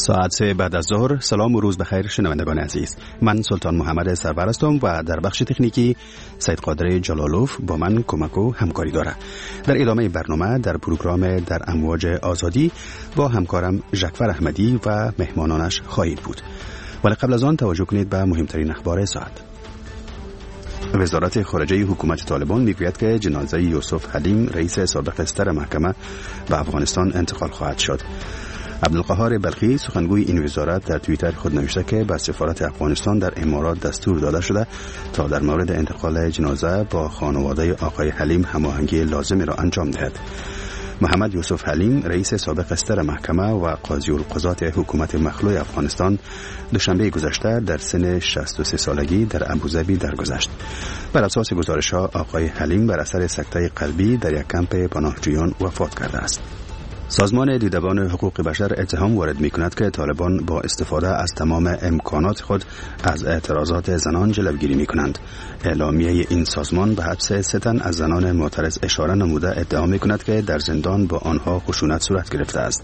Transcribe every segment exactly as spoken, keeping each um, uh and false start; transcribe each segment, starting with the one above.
ساعت سه بعد از ظهر. سلام و روز بخیر شنوندگان عزیز. من سلطان محمد سرور هستم و در بخش تکنیکی سید قادر جلالوف با من کمک و همکاری داره. در ادامه برنامه در پروگرام در امواج آزادی با همکارم ژکفر احمدی و مهمانانش خواهید بود. ولی قبل از آن توجه کنید به مهمترین اخبار ساعت. وزارت خارجه حکومت طالبان میگوید که جنازه یوسف حلیم رئیس سابق استر محکمه به افغانستان انتقال خواهد شد. عبدالقهار بلخی سخنگوی این وزارت در توییتر خود نوشته که به سفارت افغانستان در امارات دستور داده شده تا در مورد انتقال جنازه با خانواده آقای حلیم هماهنگی لازم را انجام دهد. محمد یوسف حلیم رئیس سابق استر محکمه و قاضی القضات حکومت مخلوع افغانستان دوشنبه گذشته در سن شصت و سه سالگی در ابوظبی درگذشت. بر اساس گزارش‌ها آقای حلیم بر اثر سکته قلبی در یک کمپ پناهجویان وفات کرده است. سازمان دیدبان حقوق بشر اتهام وارد می‌کند که طالبان با استفاده از تمام امکانات خود از اعتراضات زنان جلوگیری می‌کنند. اعلامیه این سازمان به حبس سه تن از زنان معترض اشاره نموده ادعا می‌کند که در زندان با آنها خشونت صورت گرفته است.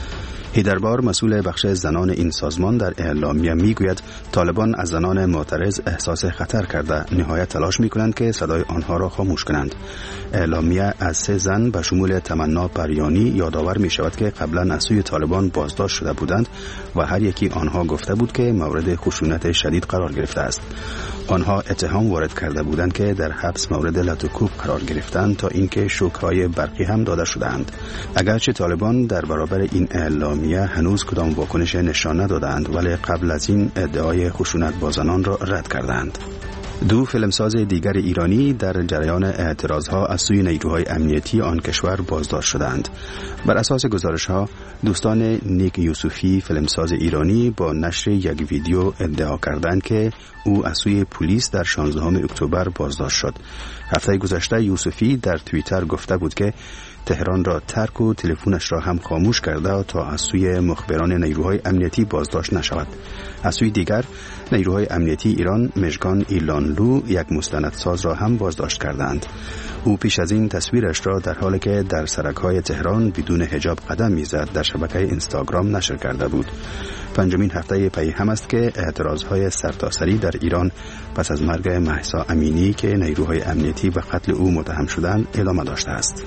هیدربار مسئول بخش زنان این سازمان در اعلامیه میگوید طالبان از زنان معترض احساس خطر کرده نهایت تلاش میکنند که صدای آنها را خاموش کنند. اعلامیه از سه زن به شمول تمنا پریانی یادآور می شود که قبلا از سوی طالبان بازداشت شده بودند و هر یکی آنها گفته بود که مورد خشونت شدید قرار گرفته است. آنها اتهام وارد کرده بودند که در حبس مورد لط و کوب قرار گرفتند تا اینکه شوک‌های برقی هم داده شدند. اگرچه طالبان در برابر این اعلامیه هنوز کدام واکنش نشان ندادند ولی قبل از این ادعای خشونت با زنان را رد کردند. دو فیلمساز دیگر ایرانی در جریان اعتراضها از سوی نیروهای امنیتی آن کشور بازداشت شدند. بر اساس گزارش‌ها دوستان نیک یوسفی فیلمساز ایرانی با نشر یک ویدیو ادعا کردند که او از سوی پلیس در شانزدهم اکتبر بازداشت شد. هفته گذشته یوسفی در توییتر گفته بود که تهران را ترک و تلفنش را هم خاموش کرده تا از سوی مخبران نیروهای امنیتی بازداشت نشود. از سوی دیگر نیروهای امنیتی ایران مژگان ایلانلو یک مستندساز را هم بازداشت کردند. او پیش از این تصویرش را در حالی که در سرک‌های تهران بدون حجاب قدم می‌زد در شبکه اینستاگرام نشر کرده بود. پنجمین هفته پی هم است که اعتراضهای سرتاسری در ایران پس از مرگ مهسا امینی که نیروهای امنیتی به قتل او متهم شدند ادامه داشته است.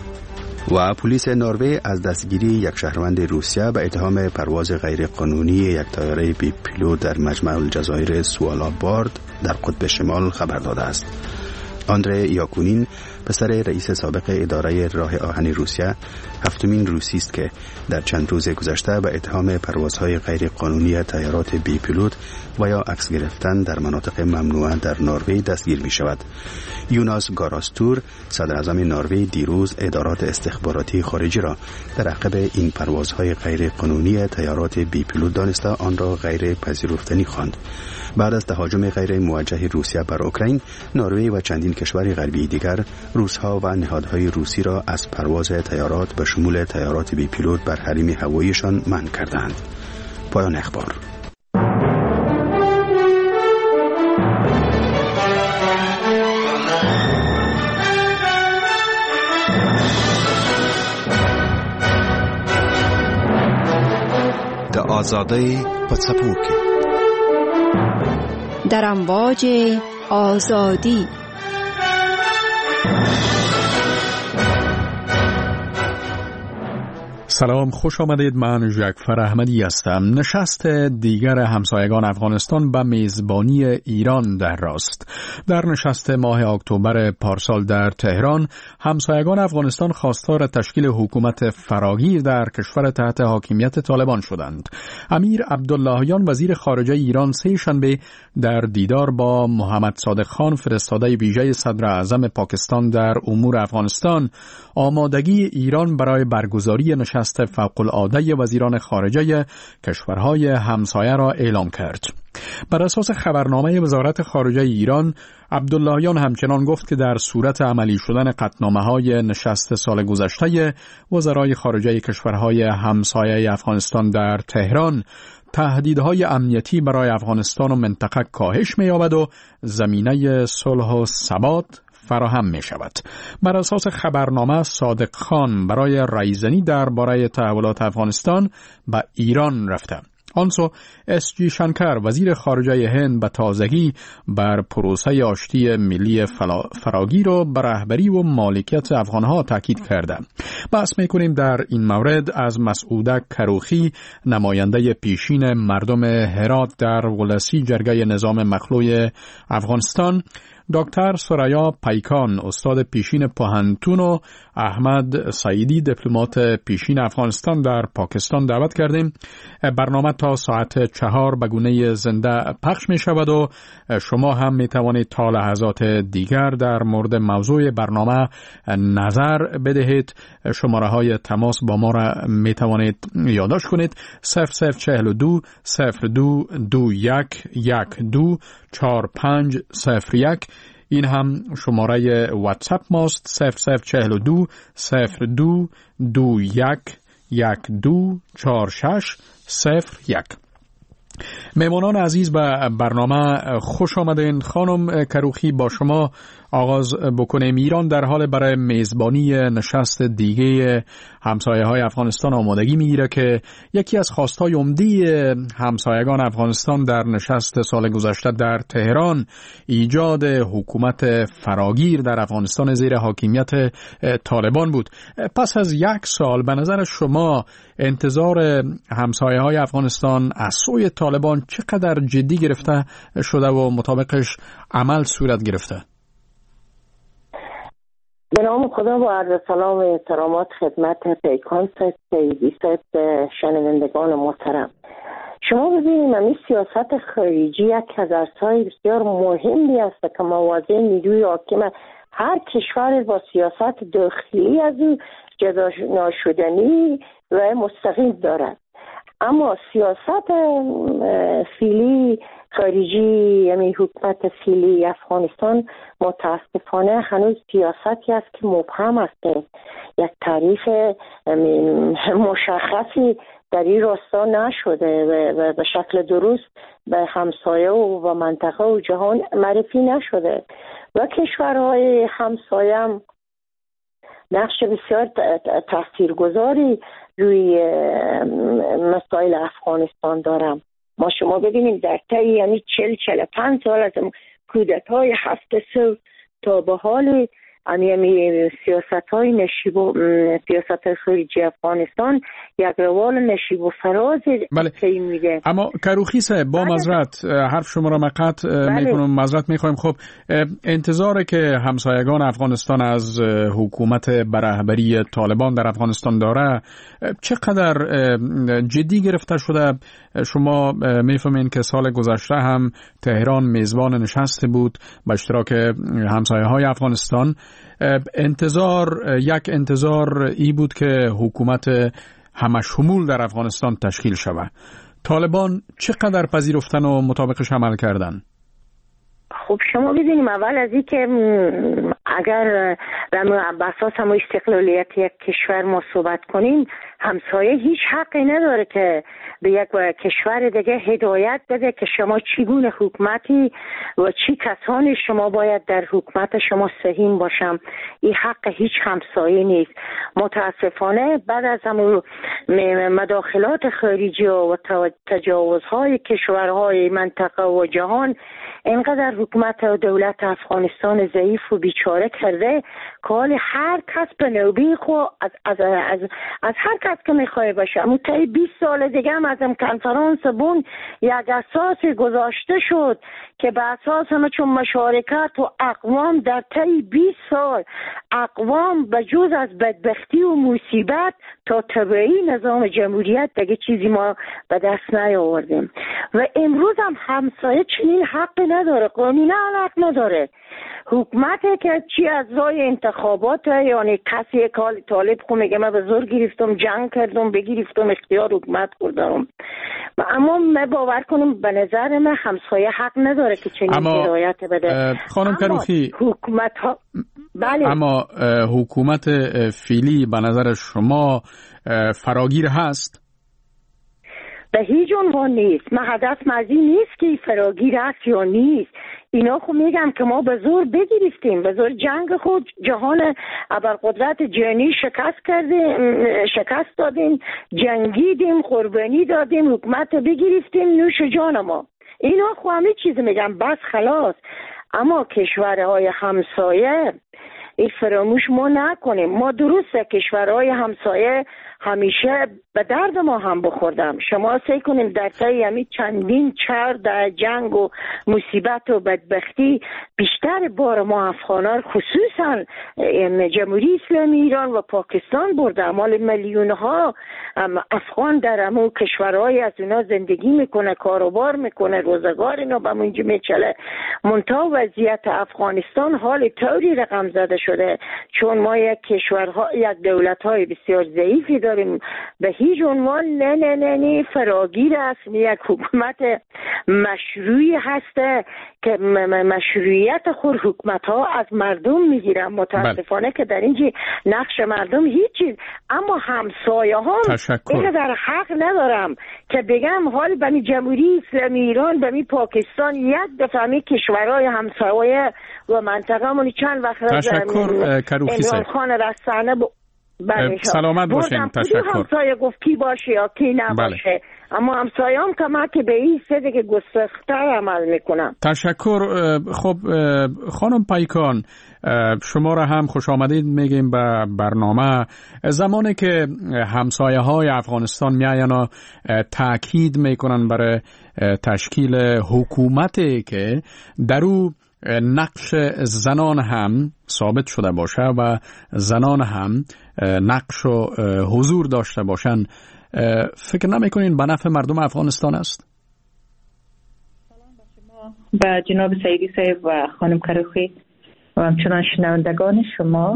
و پلیس نروژ از دستگیری یک شهروند روسیه به اتهام پرواز غیر قانونی یک طیاره بی پیلوت در مجمع الجزایر سوالابارد در قطب شمال خبر داده است. آندری یاکونین پسر رئیس سابق اداره راه آهن روسیه هفتمین روسی است که در چند روز گذشته به اتهام پروازهای غیر قانونی طیارات بی پیلوت و یا عکس گرفتن در مناطق ممنوعه در نروژ دستگیر می شود. یوناس گاراستور صدر اعظم نروژ دیروز ادارات استخباراتی خارجی را در عقب این پروازهای غیر قانونی طیارات بی پیلوت دانسته آن را غیر پذیرفتنی خواند. بعد از تهاجم غیر موجه روسیه بر اوکراین، نروژ و چندین کشور غربی دیگر روس‌ها و نهادهای روسی را از پرواز طیارات به شمول طیارات بی پیلوت بر حریم هواییشان منع کردند. پایان اخبار. د آزادی په څپو کې در امواج آزادی. سلام، خوش آمدید. من ژکفر احمدی هستم. نشست دیگر همسایگان افغانستان به میزبانی ایران در راست. در نشست ماه اکتبر پارسال در تهران، همسایگان افغانستان خواستار تشکیل حکومت فراگیر در کشور تحت حاکمیت طالبان شدند. امیر عبداللهیان وزیر خارجه ایران سه شنبه در دیدار با محمد صادق خان فرستاده ویژه صدر اعظم پاکستان در امور افغانستان آمادگی ایران برای برگزاری نشست فوق‌العاده وزیران خارجه کشورهای همسایه را اعلام کرد. بر اساس خبرنامه وزارت خارجه ایران، عبداللهیان همچنان گفت که در صورت عملی شدن قطعنامه‌های نشست سال گذشته وزرای خارجه کشورهای همسایه افغانستان در تهران، تهدیدهای امنیتی برای افغانستان و منطقه کاهش می‌یابد و زمینه صلح و ثبات فراهم می شود. بر اساس خبرنامه، صادق خان برای رایزنی درباره تحولات افغانستان به ایران رفته. آنسو اس جی شنکر وزیر خارجه هند به تازگی بر پروسه آشتی ملی فراگیر و بر رهبری و مالکیت افغانها تاکید کرده. بحث میکنیم در این مورد از مسعوده کروخی، نماینده پیشین مردم هرات در ولسی جرگه نظام مخلوع افغانستان، دکتر سریا پیکان استاد پیشین پوهنتون و احمد سعیدی دیپلمات پیشین افغانستان در پاکستان دعوت کردیم. برنامه تا ساعت چهار به گونه زنده پخش می شود و شما هم می توانید تا لحظات دیگر در مورد موضوع برنامه نظر بدهید. شماره های تماس با ما را می توانید یادداشت کنید: صفر صفر چهل دو صفر دو دو یک یک دو چهار پنج صفر یک. این هم شماره واتساپ ماست: صفر صفر چهل دو صفر دو دو یک یک دو چهار شش صفر یک. مهمانان عزیز به برنامه خوش آمدین. خانم کروخی، با شما آغاز بکنیم. ایران در حال برای میزبانی نشست دیگه همسایه های افغانستان آمادگی میگیره که یکی از خواستهای عمدی همسایگان افغانستان در نشست سال گذشته در تهران ایجاد حکومت فراگیر در افغانستان زیر حاکمیت طالبان بود. پس از یک سال به نظر شما انتظار همسایه های افغانستان از سوی طالبان چقدر جدی گرفته شده و مطابقش عمل صورت گرفته؟ به نام خدا و عرض سلام و احترامات خدمت پیکان صاحب، سیدی صاحب، شنوندگان محترم. شما ببینید این سیاست خارجی یک از ارزهای بسیار مهمی است که موازی نیروی حاکم هر کشور با سیاست داخلی از او جدا ناشدنی و مستقیم دارد. اما سیاست فعلی خارجی، یعنی حکومت فعلی افغانستان، متاسفانه هنوز سیاستی است که مبهم است. یک تعریف مشخصی در این راستا نشده و به شکل درست به همسایه و منطقه و جهان معرفی نشده و کشورهای همسایه هم نقش بسیار تاثیرگذاری روی مسائل افغانستان دارم. ما شما ببینیم در طی یعنی چل چل پنج سال از کودتای هفت سال تا به حال یعنی سیاست های نشیب و سیاست خارجی افغانستان یک روال نشیب و فراز طی میده. اما کروخی صاحب، با معذرت حرف شما را مقطع میکنم، معذرت میخوایم. خب انتظاره که همسایگان افغانستان از حکومت به رهبری طالبان در افغانستان داره چقدر جدی گرفته شده؟ شما میفهمین که سال گذشته هم تهران میزبان نشست بود به اشتراک همسایه های افغانستان. انتظار یک انتظار ای بود که حکومت همشمول در افغانستان تشکیل شود. طالبان چقدر پذیرفتن و مطابقش عمل کردن؟ خب شما ببینیم اول از این که اگر بر اساس هم استقلالیت یک کشور ما صحبت کنیم، همسایه هیچ حقی نداره که به یک کشور دیگه هدایت بده که شما چگونه حکومتی و چی کسانی شما باید در حکومت شما سهیم باشم. این حق هیچ همسایه نیست. متاسفانه بعد از هم مداخلات خارجی و تجاوزهای کشورهای منطقه و جهان اینقدر حکومت و دولت افغانستان ضعیف و بیچاره کرده که حال هر کس به نوبه خو از از از از هر کس که میخواه باشه. اما طی بیست سال دیگه هم از این کنفرانس بون یک اساس گذاشته شد که به اساس همه چون مشارکت و اقوام در طی بیست سال اقوام به جز از بدبختی و مصیبت تا طبیعی نظام جمهوریت دیگه چیزی ما به دست نیاوردیم و امروز هم همسایه چنین حقی نداره، قانونا حق نداره. حکومتی که چی از رای انتخابات، یعنی کسی یک حال طالب خو میگه من به زور گرفتم، جنگ کردم، بگرفتم، اختیار حکومت کردم. اما من باور کنم به نظر من همسایه حق نداره که چنین هدایت بده. خانم کروخی، حکومت ها بله، اما حکومت فعلی به نظر شما فراگیر هست؟ به هیچ عنوان نیست. من هدف مزی نیست که فراگیر است یا نیست. اینا خب میگم که ما به زور بگیرفتیم، به زور جنگ خود جهان ابرقدرت جهانی شکست کردیم، شکست دادیم، جنگیدیم، قربانی دادیم، حکومت بگیرفتیم، نوش جان ما. اینا خب همه چیز میگم بس خلاص. اما کشورهای همسایه این فراموش ما نکنیم. ما درسته کشورهای همسایه همیشه به درد ما هم بخوردم. شما سعی کنیم در طی همین چندین چهار در جنگ و مصیبت و بدبختی بیشتر بار ما افغانان خصوصا جمهوری اسلامی ایران و پاکستان برده. مال میلیون ها افغان در همون کشورهای از اونا زندگی میکنه، کاروبار میکنه، روزگار اینا به منجا میچله. منتها وضعیت افغانستان حال طوری رقم زده شده چون ما یک کشورها یک دولت‌های بسیار ضعیفی داریم، به هیچ عنوان نه نه نه نه فراگیر است. یک حکومت مشروعی هسته که مشروعیت خود حکومت ها از مردم میگیرن. متاسفانه که در اینجا نقش مردم هیچی. اما همسایه ها اینه در حق ندارم که بگم حال به جمهوری اسلامی ایران به پاکستان یک دفعه می کشورهای همسایه و منطقه مونی چند وقت تشکر کروخی امران خان رسانه ب... سلامت باشین. تشکر. همسایه گفت کی باشه یا کی نباشه. بله. اما همسایه هم که ما که به این سده که گستختر عمل میکنم. تشکر. خب خانم پیکان شما را هم خوش آمدید میگیم به برنامه. زمانی که همسایه های افغانستان میاین و تاکید میکنن برای تشکیل حکومتی که در او نقش زنان هم ثابت شده باشه و زنان هم نقش و حضور داشته باشن، فکر نمیکنین به نفع مردم افغانستان است؟ سلام به شما، به جناب سعیدی صاحب و خانم کروخی و همچنان شنوندگان شما.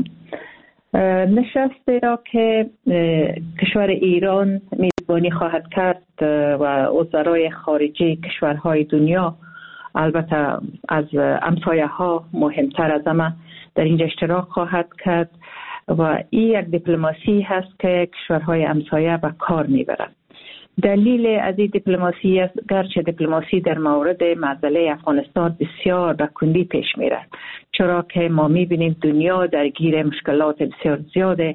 نشستی را که کشور ایران میزبانی خواهد کرد و وزرای خارجه کشورهای دنیا، البته از همسایه ها مهمتر از همه در اینجا اشتراک خواهد کرد و این یک دیپلماسی هست که کشورهای همسایه به کار میبرند. دلیل از این دیپلماسی است گرچه دیپلماسی در مورد مسئله افغانستان بسیار به کندی پیش میره، چرا که ما میبینیم دنیا درگیر مشکلات بسیار زیاده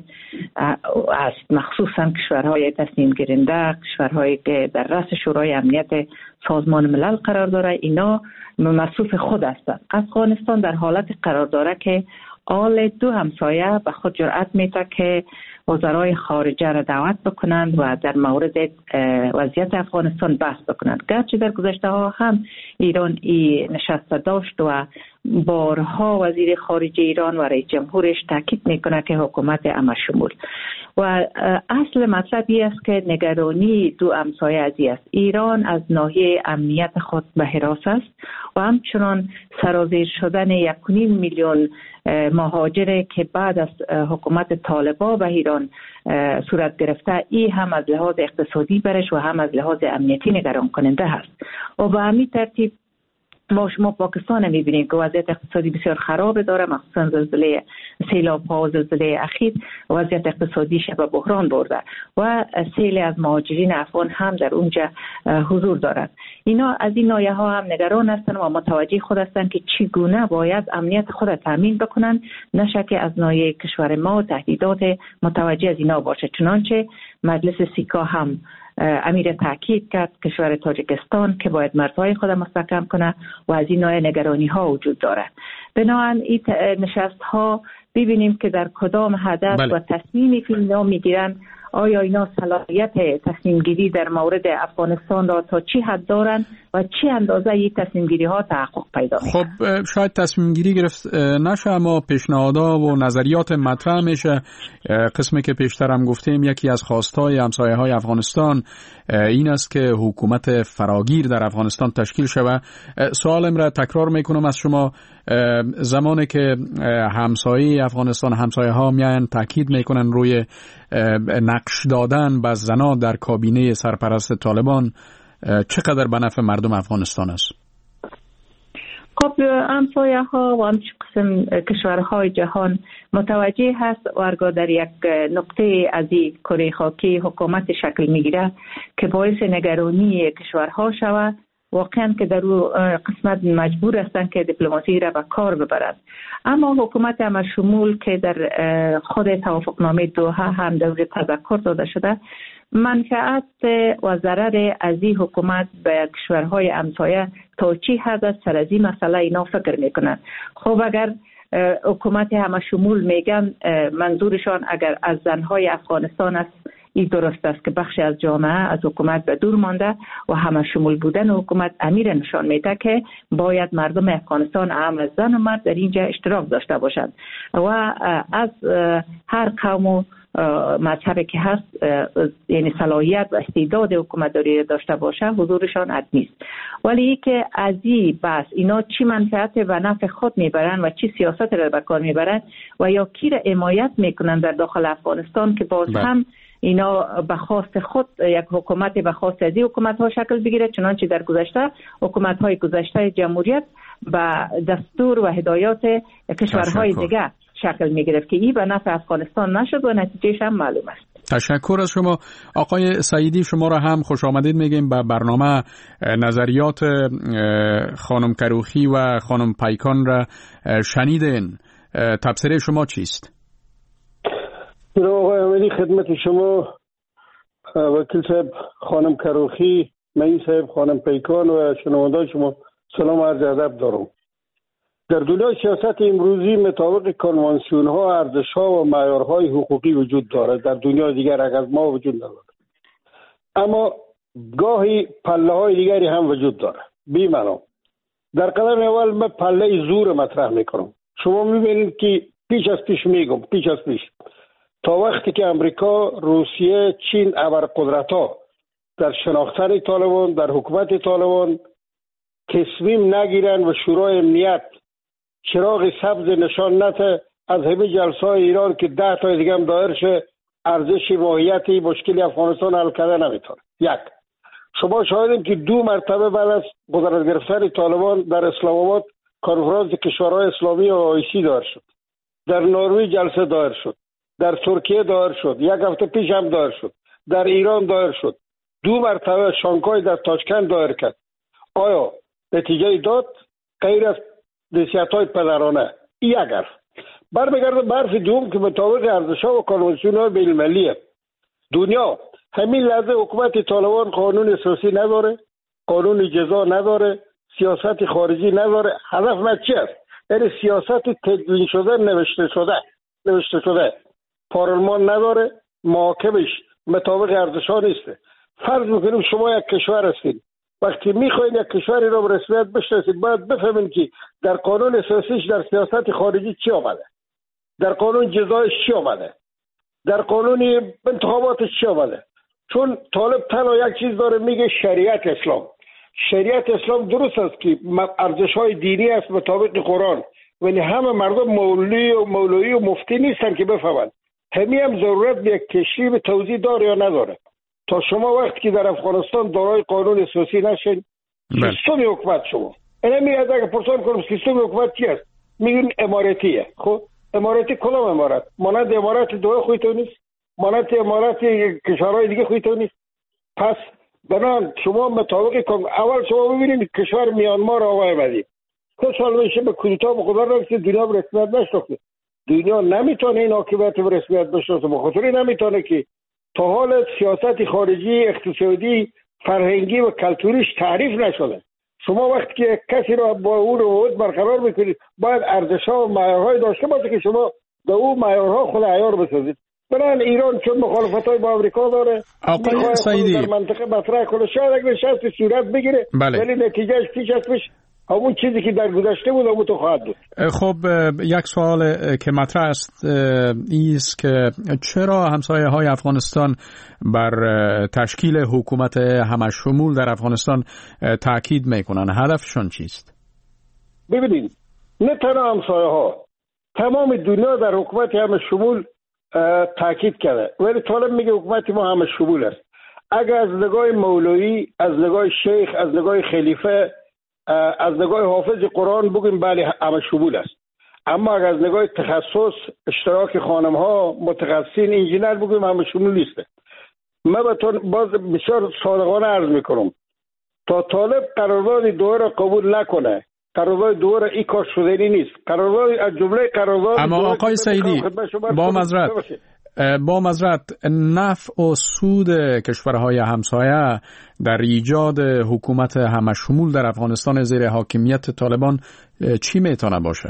است، مخصوصا کشورهای تصمیم گیرنده، کشورهایی که در رأس شورای امنیت سازمان ملل قرار داره، اینا مصروف خود هستند. افغانستان در حالت قرار داره که آل دو همسایه به خود جرأت میده که وزرای خارجه را دعوت بکنند و در مورد وضعیت افغانستان بحث بکنند. گرچه در گذشته ها هم ایران این نشست داشت و بارها وزیر خارجه ایران و رئیس جمهورش تاکید میکنه که حکومت همه شمول و اصل مطلب این است که نگرانی دو همسایه ازی است. ایران از ناحیه امنیت خود به حراس است و همچنان سرازیر شدن یک و نیم میلیون مهاجر که بعد از حکومت طالبان به ایران صورت گرفته، این هم از لحاظ اقتصادی برش و هم از لحاظ امنیتی نگران کننده هست و به همین ترتیب ما شما پاکستان میبینیم که وضعیت اقتصادی بسیار خراب داره، مخصوصا زلزله سیلاب ها و زلزله اخیر وضعیت اقتصادیش به بحران برده و سیل از مهاجرین افغان هم در اونجا حضور دارد. اینا از این ناحیه ها هم نگران هستند و متوجه خود هستند که چگونه باید امنیت خود را تامین بکنند، نشه که از ناحیه کشور ما تهدیدات متوجه از اینا باشه. چنانچه مجلس سیکا هم امیر تاکید کرد کشور تاجیکستان که باید مرزهای خود مستحکم کنه و از این نوع نگرانی ها وجود داره. بنابراین این نشست ها ببینیم که در کدام هدف بله. و تصمیمی که اینا میگیرن، آیا اینا صلاحیت تصمیم گیری در مورد افغانستان را تا چی حد دارن و چی اندازه این تصمیم گیری ها تحقق پیدا میکنه؟ خب شاید تصمیم گیری گرفت نشه، اما پیشنهادها و نظریات مطرح میشه. قسمی که پیشترم گفتیم یکی از خواستهای همسایه های افغانستان این است که حکومت فراگیر در افغانستان تشکیل شود. سوالم را تکرار میکنم از شما، زمانی که همسایه افغانستان همسایه ها میان تاکید میکنن روی نقش دادن به زنان در کابینه سرپرست طالبان، چقدر به نفع مردم افغانستان است؟ خب همسایه ها و همچنین قسم کشورهای جهان متوجه هست و هرگاه در یک نقطه از این کره خاکی حکومت شکل میگیره که باعث نگرانی کشورها شود، واقعا که در اون قسمت مجبور هستند که دیپلماسی را به کار ببرند. اما حکومت همشمول که در خود توافقنامه دوحه هم در تذکر داده شده، منفعت و ضرر از این حکومت به کشورهای همسایه تا چی حد است سر از این مسئله اینا فکر میکنن. خب اگر حکومت همشمول میگن منظورشان اگر از زنهای افغانستان است، این درست است که بخشی از جامعه از حکومت به دور مانده و همشمول بودن حکومت امیر نشان میده که باید مردم افغانستان هم از زن و مرد در اینجا اشتراک داشته باشند و از هر قوم و مذهبی که هست یعنی صلاحیت و استعداد حکومت داری داشته باشه حضورشان حتمی است. ولی ای که از این بس اینا چی منفعت و نفع خود میبرن و چی سیاست را به کار میبرن و یا کی را حمایت میکنن در داخل افغانستان که باز بله. هم اینا به خواست خود یک حکومت به خواست از این حکومت ها شکل بگیره، چنانچه در گذشته حکومت های گذشته جمهوریت به دستور و هدایات کشورهای دیگه شکل می گرفت که این به نفع افغانستان نشد و نتیجهش هم معلوم است. تشکر از شما آقای سعیدی. شما را هم خوش آمدید میگیم به برنامه. نظریات خانم کروخی و خانم پیکان را شنیدین، تبصره شما چیست؟ آقای امیری خدمت شما، وکیل صاحب، خانم کروخی، معین صاحب، خانم پیکان و شنوندگان شما سلام و عرض ادب دارم. در دنیای سیاست امروزی مطابق کنوانسیون ها، ارزش ها و معیارهای حقوقی وجود دارد. در دنیای دیگر از ما وجود ندارد، اما گاهی پله های دیگری هم وجود دارد. بی معنا در قدم اول من پله زور مطرح میکنم. شما میبینید که پیش از پیش میگم پیش از پیش تا وقتی که امریکا، روسیه، چین ابرقدرت ها در شناختن طالبان، در حکومت طالبان تصمیم نگیرن و شورای امنیت چراغ سبز نشان نده از همه جلسه های ایران که ده تا دیگه هم دایر شه، ارزش ماهیتی مشکل افغانستان حل کردن نمیتونه. یک، شما شاهدین که دو مرتبه بعد از قدرت گرفتن طالبان در اسلام آباد کنفرانس کشورهای اسلامی و آیسی دایر شد، در نروژ جلسه دایر شد، در ترکیه دایر شد، یک هفته پیش هم دایر شد، در ایران دایر شد، دو مرتبه شانگهای در تاشکند دایر کرد. آیا نتیجه داد؟ غیر از نصیحت‌های پدرانه. این اگر برمیگرده به حرف دوم که مطابق ارزش‌ها و کنوانسیون‌های بین‌المللی دنیا همین لحظه حکومت طالبان قانون اساسی نداره، قانون جزا نداره، سیاست خارجی نداره. هدف من چی است؟ یعنی سیاست تدوین شده، نوشته شده نوشته شده پارلمان نداره، محاکمش مطابق ارزش‌ها نیست. فرض می‌کنیم شما یک کشور هستید، وقتی میخواین یک کشوری را به رسمیت بشناسید باید بفهمین که در قانون اساسیش در سیاست خارجی چی آمده، در قانون جزایش چی آمده، در قانون انتخاباتش چی آمده. چون طالب تنها یک چیز داره، میگه شریعت اسلام. شریعت اسلام درست است که ارزش‌های دینی است مطابق قرآن، ولی همه مردم مولوی و مولوی و مفتی نیستن که بفهمن. همین هم ضرورت به یک تشریح به توضیح داره یا نداره. تا شما وقتی که در افغانستان دارای قانون اساسی نشین، سیستم حکومت شما اینه میاد اگه پرسان کنم سیستم حکومت چی است، میگن اماراتیه. خب اماراتی کدام امارات؟ مانند امارات دوحه خودتون نیست، مانند امارات کشورهای دیگه خودتون نیست. پس بنان شما مطابق اول شما ببینید کشور میانمار آقای بدی که سال میشه به کودتا به خدا رسید، دنیا به رسمیت نشناخته. دنیا نمیتونه این حاکمیت به رسمیت بشناسه، به خاطر نمیتونه که تا حال سیاست خارجی، اقتصادی، فرهنگی و کلتوریش تعریف نشده. شما وقتی که کسی را با اون روابط برقرار میکنید باید ارزش‌ها و معیارهای داشته باشه که شما به اون معیارها خود عیار بسازید. برای ایران چون مخالفت‌های با آمریکا داره، آقای سعیدی در منطقه مطرح کنه، شاید اگه نشست صورت بگیره، بله. ولی نتیجهش پیش از پیش همون چیزی که در گذشته بود همون تو خواهد بود. خب یک سوال که مطرح است ایست که چرا همسایه های افغانستان بر تشکیل حکومت همشمول در افغانستان تاکید میکنن؟ هدفشون چیست؟ ببینید، نه تنها همسایه ها، تمام دنیا در حکومت همشمول تاکید کرده، ولی طالب میگه حکومت ما همشمول است. اگر از نگاه مولوی، از نگاه شیخ، از نگاه خلیفه، از نگاه حافظ قرآن بگیم بله همشمول است، اما اگر از نگاه تخصص، اشتراک خانم ها، متخصصین، انجینر بگیم همشمول نیست. من بهتون باز بسیار صادقانه عرض میکنم، تا طالب قرارداد دوره را قبول نکنه، قرارداد دوره این کار شدنی نیست. قرارداد از جمله قرارداد اما آقای سعیدی با معذرت با معذرت نفع و سود کشورهای همسایه در ایجاد حکومت همشمول در افغانستان زیر حاکمیت طالبان چی میتونه باشه؟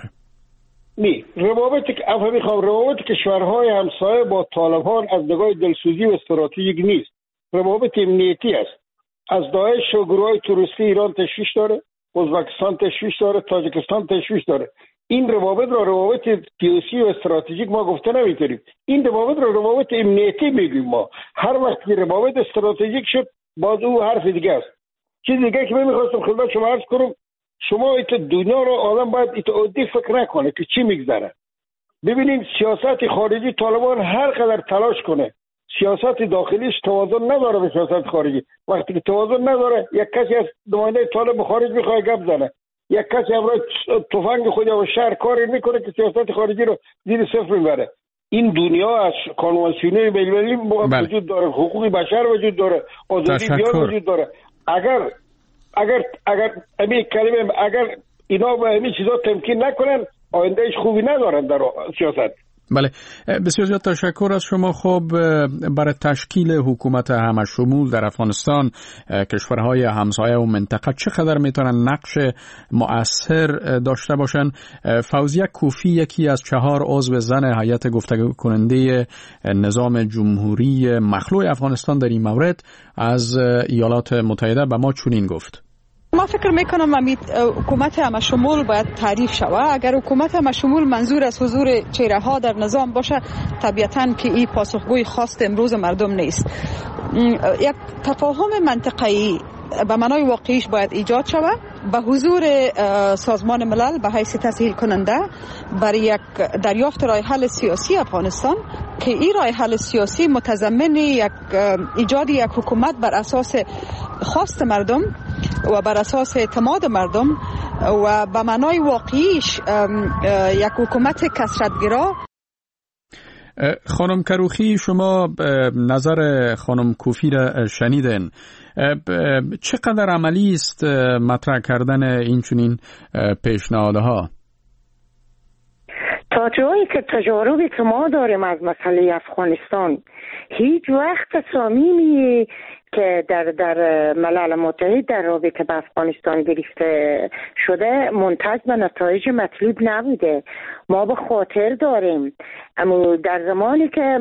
نی روابط که افغانی خواه روابط کشورهای همسایه با طالبان از نگاه دلسوزی و استراتژیک نیست، روابط امنیتی است. از داعش و گروهای تروریستی ایران تشویش داره، ازبکستان تشویش داره، تاجیکستان تشویش داره. این روابط را روابط سیاسی و استراتژیک ما گفته نمیتونیم، این روابط را روابط امنیتی میگیم. ما هر وقت که روابط استراتژیک شد باز او حرف دیگه است. چیز دیگه که من میخواستم خدمت شما عرض کنم، شما ایت دنیا رو آدم باید ایت عادی فکر نکنه که چی میگذره. ببینید سیاست خارجی طالبان هر قدر تلاش کنه، سیاست داخلیش توازن نداره به سیاست خارجی. وقتی که توازن نداره، یک کسی از نماینده طالب خارج میخواد گپ زنه، یک کسی امروز تفنگ خود و شهر کاری میکنه که سیاست خارجی رو زیر صفر میبره. این دنیا از کنوانسیونی بین‌المللی وجود داره، حقوق بشر وجود داره، آزادی بیان وجود داره. اگر اگر اگر همین کلمه اگر اینا به همین چیزا تمکین نکنن، آیندهش خوبی ندارن در سیاست. بله، بسیار زیاد تشکر از شما. خب برای تشکیل حکومت همشمول در افغانستان کشورهای همسایه و منطقه چقدر میتونن نقش مؤثر داشته باشن؟ فوزیه کوفی یکی از چهار عضو زن هیئت گفتگو کننده نظام جمهوری مخلوع افغانستان در این مورد از ایالات متحده به ما چنین گفت: ما فکر میکنم امید حکومت همشمول باید تعریف شود. اگر حکومت همشمول منظور از حضور چهره ها در نظام باشه، طبیعتاً که این پاسخگوی خواست امروز مردم نیست. یک تفاهم منطقه‌ای به معنای واقعیش باید ایجاد شود به حضور سازمان ملل به حیث تسهیل کننده برای یک دریافت راه حل سیاسی افغانستان، که این راه حل سیاسی متضمن یک ایجاد یک حکومت بر اساس خواست مردم و بر اساس اعتماد مردم و به معنای واقعیش یک حکومت کثرت‌گرا. خانم کروخی، شما نظر خانم کوفی را شنیدین. چقدر عملی است مطرح کردن این چنین پیشنهادها؟ تا جایی که تجاربی که ما داریم از مسئله افغانستان، هیچ وقت تصامیمی که در در ملل متحد در رابطه به افغانستان گرفته شده منتج به نتایج مطلوب نبوده. ما به خاطر داریم اما در زمانی که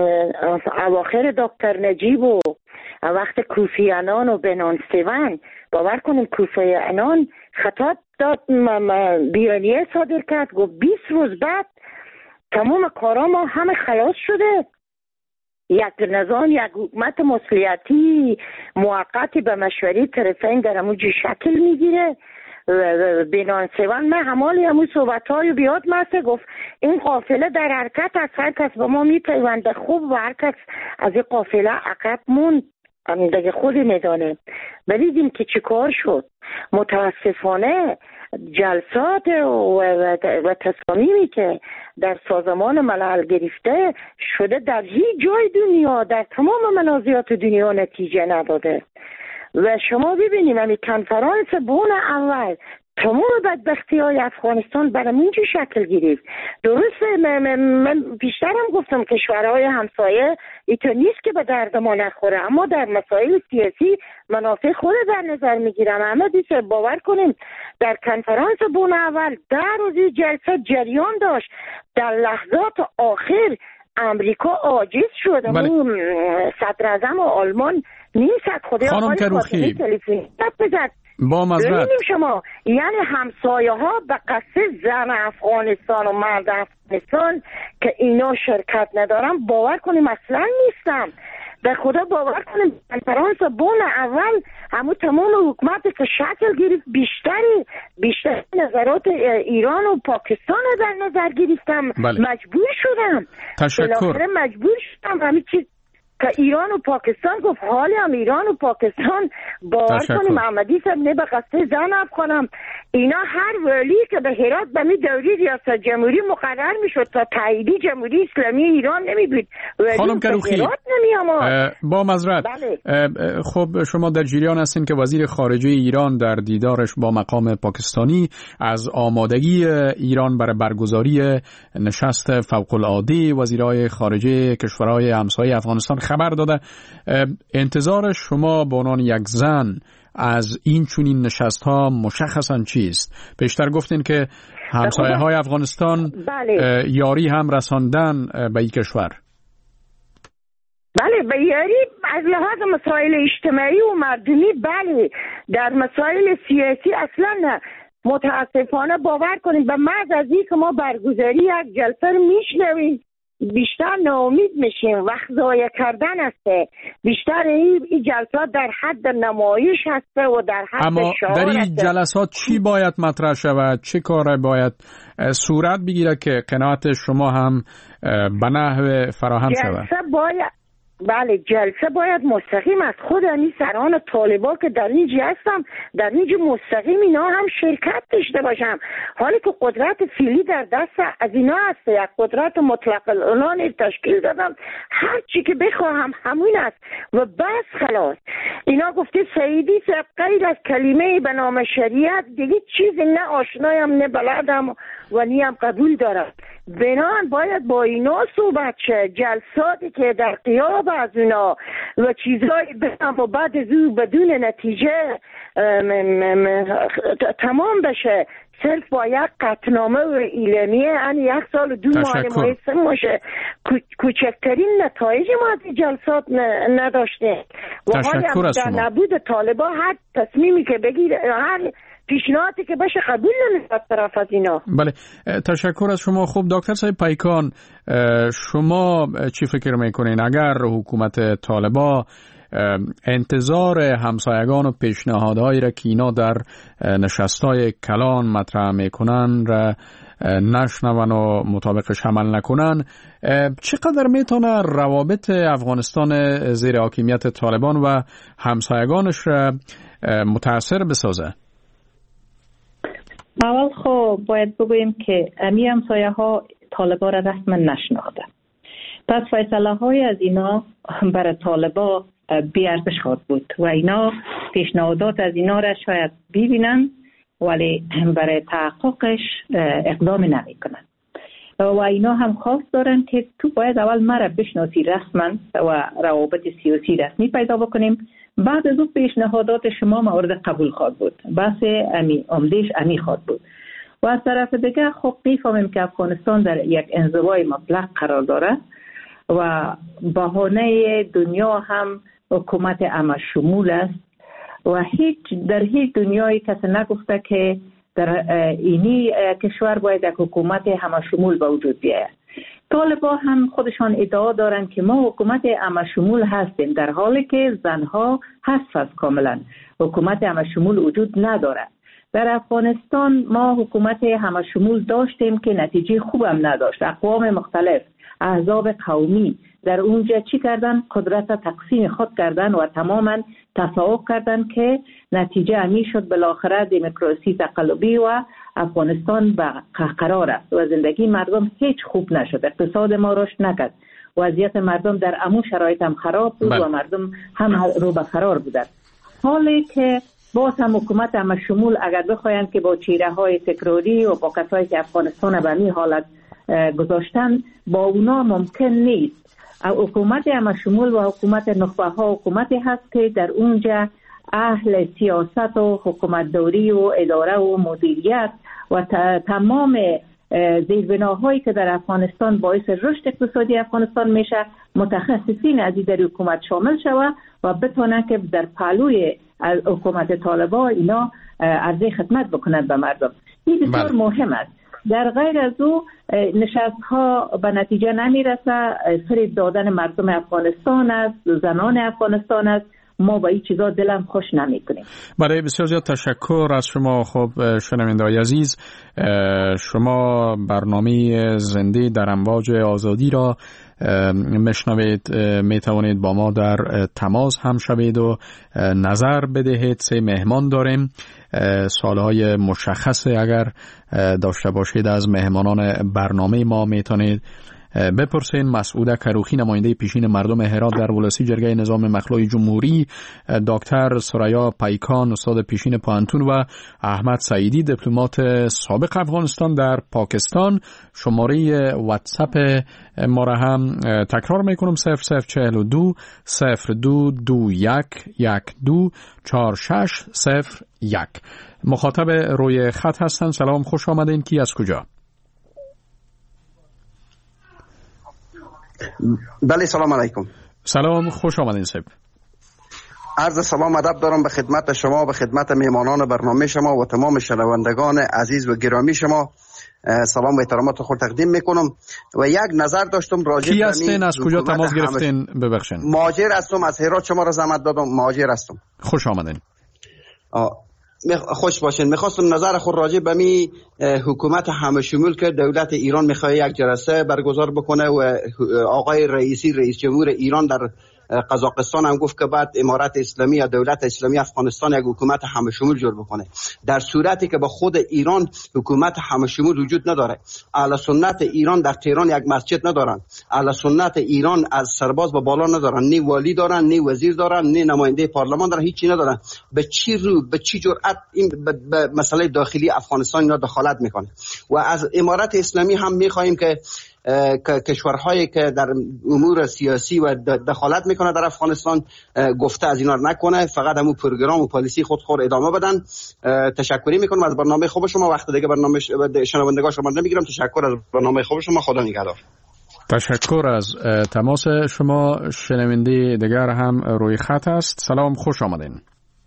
اواخر دکتر نجیب و وقت کوفی عنان و بنان سیون، باور کنیم کوفی عنان خطاب داد، بیانیه صادر کرد، گفت بیست روز بعد تمام کارا ما همه خلاص شده، یک نظام، یک حکومت مسئولیتی موقتی به مشوره طرفین در همونجا شکل میگیره. بنان سیون من همالی همون صحبت های بیاد مسته گفت این قافله در حرکت است، هر کس به ما میپیونده خوب و هر کس از این قافله عقب موند دیگه خودی میدانه. بلیدیم که چی کار شد. متاسفانه جلسات و, و تصامیمی که در سازمان ملل گرفته شده در هیچ جای دنیا، در تمام منازعات دنیا نتیجه نداده. و شما ببینیم همین کنفرانس بون اول تمام بدبختی های افغانستان برای اینجا شکل گرفت. درسته من بیشترم گفتم کشورهای همسایه ایتا نیست که به درد ما نخوره، اما در مسائل سیاسی منافع خود در نظر میگیرم. همه دیگه باور کنیم در کنفرانس بون اول در روزی جلسه جریان داشت، در لحظات آخر امریکا عاجز شد. بله. صدر اعظم آلمان نیست خدا خانم کروخی با مزرد شما یعنی همسایه ها به قصد زن افغانستان و مرد افغانستان که اینا شرکت ندارن باور کنیم اصلا نیستم. به خدا باور کنیم کنفرانس بون اول همون تمام حکومت که شکل گرفت بیشتری بیشتر نظرات ایران و پاکستان در نظر گرفتم. بله. مجبور شدم تشکر مجبور شدم همین چیز که ایران و پاکستان گفت حالی هم ایران و پاکستان باور کنیم محمدی صاحب نه به قصد زن افغانم اینا هر ولی که به هرات به می دوری ریاست جمهوری مقرر می شد تا تاییدی جمهوری اسلامی ایران نمی بود خانم کروخی با معذرت خب شما در جریان هستین که وزیر خارجه ایران در دیدارش با مقام پاکستانی از آمادگی ایران برای برگزاری نشست فوق العاده وزیرای خارجه کشورهای همسایه افغانستان خبر داده. انتظار شما به عنوان یک زن از این چنین نشست ها مشخصا چیست؟ بیشتر گفتین که همسایه های افغانستان بله. یاری هم رساندن به این کشور. بله به یاری از لحاظ مسائل اجتماعی و مردمی بله، در مسائل سیاسی اصلا نه. متاسفانه باور کنید به محض از این که ما برگزاری یک جلسه رو میشنویم بیشتر ناامید میشیم. وقت ضایع کردن هسته. بیشتر این, این جلسات در حد نمایش هسته و در حد اما شعار در این هسته. جلسات چی باید مطرح شود؟ چه کار باید صورت بگیره که قناعت شما هم به نحو فراهم شود؟ جلسه باید بله جلسه باید مستقیم از خود این سران طالبا که در اینجا هستم در اینجا مستقیم اینا هم شرکت داشته باشم. حالی که قدرت فعلی در دست از اینا هست، یک قدرت مطلق العنان تشکیل دادم، هر چی که بخواهم همون است و بس خلاص. اینا گفته سعیدی صاحب غیر از کلمه به نام شریعت دیگه چیزی نه آشنایم نه بلدم و نیم قبول دارم. بنان باید با اینا صحبت شه. جلساتی که در قیاب از اونا و چیزایی بگم و بعد از او بدون نتیجه تمام بشه، صرف با یک قطعنامه و اعلامیه ان یک سال و دو ماه محیطه باشه. کوچکترین نتایج ما از جلسات نداشته و حالی در نبود طالبا هر تصمیمی که بگیر هر پیشنهادی که بشه قبول نمیشه طرف از اینا. بله تشکر از شما. خوب دکتر صاحب پیکان، شما چی فکر میکنین اگر حکومت طالبا انتظار همسایگان و پیشنهادهایی را که اینا در نشستای کلان مطرح میکنن را نشنون و مطابقش عمل نکنن، چقدر میتونه روابط افغانستان زیر حاکمیت طالبان و همسایگانش را متاثر بسازه؟ اول خب باید بگوییم که امی همسایه ها طالبا را رسما نشناخته، پس فیصله های از اینا برای طالبا بی ارزش خواهد بود و اینا پیشنهادات از اینا را شاید ببینن ولی برای تحققش اقدام نمی کنن و اینا هم خواست دارن که تو باید اول مرا بشناسی رسما و روابط سیاسی رسمی پیدا بکنیم، بعد از اون پیشنهادات شما مورد قبول خواهد بود. بحث امی عمدهش امی خواهد بود و از طرف دیگه خب میفهمیم که افغانستان در یک انزوای مطلق قرار داره و بهانه دنیا هم حکومت همه شمول است و هیچ در هیچ دنیای کسی نگفته که در اینی کشور باید یک حکومت همه شمول به وجود بیاید. طالبا هم خودشان ادعا دارن که ما حکومت همه شمول هستیم، در حالی که زنها حذف است کاملا. حکومت همه شمول وجود نداره. در افغانستان ما حکومت همه شمول داشتیم که نتیجه خوبم نداشت. اقوام مختلف، احزاب قومی در اونجا چی کردن؟ قدرت تقسیم خود کردن و تماما تفاوض کردن که نتیجه امی شد بالاخره دموکراسی تقلبی و افغانستان به قهقرار است و زندگی مردم هیچ خوب نشد، اقتصاد ما رشد نکرد، وضعیت مردم در امو شرایط هم خراب بود بل. و مردم هم رو به فرار بودند. حالی که باز هم حکومت هم شمول اگر بخواین که با چهره های تکراری و با کسایی که افغانستان به این حالت گذاشتن با اونا ممکن نیست. حکومت هم شمول و حکومت نخبه ها حکومتی هست که در اونجا اهل سیاست و حکومتداری و اداره و مدیریت و تمام زیربناهایی که در افغانستان باعث رشد اقتصادی افغانستان میشه متخصصین از در حکومت شامل شود و بتونن که در پهلوی حکومت طالبان اینا عرضه خدمت بکنند به مردم. این بسیار مهم است. در غیر از او نشست ها به نتیجه نمی رسه، فریب دادن مردم افغانستان است، زنان افغانستان است ما با این چیزا دلم خوش نمی کنیم. برای بسیار زیاد تشکر از شما. خب شنونده‌های عزیز، شما برنامه زنده در امواج آزادی را مشنوید. می توانید با ما در تماس هم شوید و نظر بدهید. سه مهمان داریم. سوالهای مشخص اگر داشته باشید از مهمانان برنامه ما میتونید بپرسین. مسعود کروخی، نماینده پیشین مردم هرات در ولسی جرگه نظام مخلوع جمهوری، دکتر سریا پیکان، استاد پیشین پانتون، و احمد سعیدی، دیپلمات سابق افغانستان در پاکستان. شماره واتساپ ما را هم تکرار میکنم: صفر صفر چهل و دو صفر دو دو یک یک دو چهار شش صفر یک. مخاطب روی خط هستن. سلام، خوش آمدین. کی از کجا؟ بله، سلام علیکم. سلام، خوش آمدین صاحب. عرض سلام ادب دارم به خدمت شما، به خدمت میهمانان برنامه شما و تمام شنوندگان عزیز و گرامی شما. سلام و احترامات خود تقدیم میکنم و یک نظر داشتم راجع کی هستین؟ از کجا تماس گرفتین؟ ببخشید. مهاجر هستم، از هرات شما را زحمت دادم. مهاجر هستم. خوش آمدین. خوش باشین. میخواستم نظر خود راجع به می حکومت همه شمول که دولت ایران میخواد یک جلسه برگزار بکنه و آقای رئیسی رئیس جمهور ایران در قزاقستان هم گفت که بعد امارت اسلامی یا دولت اسلامی افغانستان یک حکومت همه شمول جور بکنه، در صورتی که با خود ایران حکومت همه شمول وجود نداره. اهل سنت ایران در تهران یک مسجد ندارن. اهل سنت ایران از سرباز به بالا ندارن، نه والی دارن، نه وزیر دارن، نه نماینده پارلمان دارن، هیچی ندارن. به چی رو به چی جرأت این به مسئله داخلی افغانستان اینا دخالت میکنه؟ و از امارت اسلامی هم میخواهیم که کشورهایی که در امور سیاسی و دخالت میکنه در افغانستان گفته از اینا نکنه، فقط همون پروگرام و پالیسی خود خود ادامه بدن. تشکری میکنم از برنامه خوب شما. وقت دیگه برنامه شنوندگان شما نمیگیرم. تشکر از برنامه خوب شما. خدا نگهدار. تشکر از تماس شما. شنونده دیگر هم روی خط است. سلام، خوش آمدین.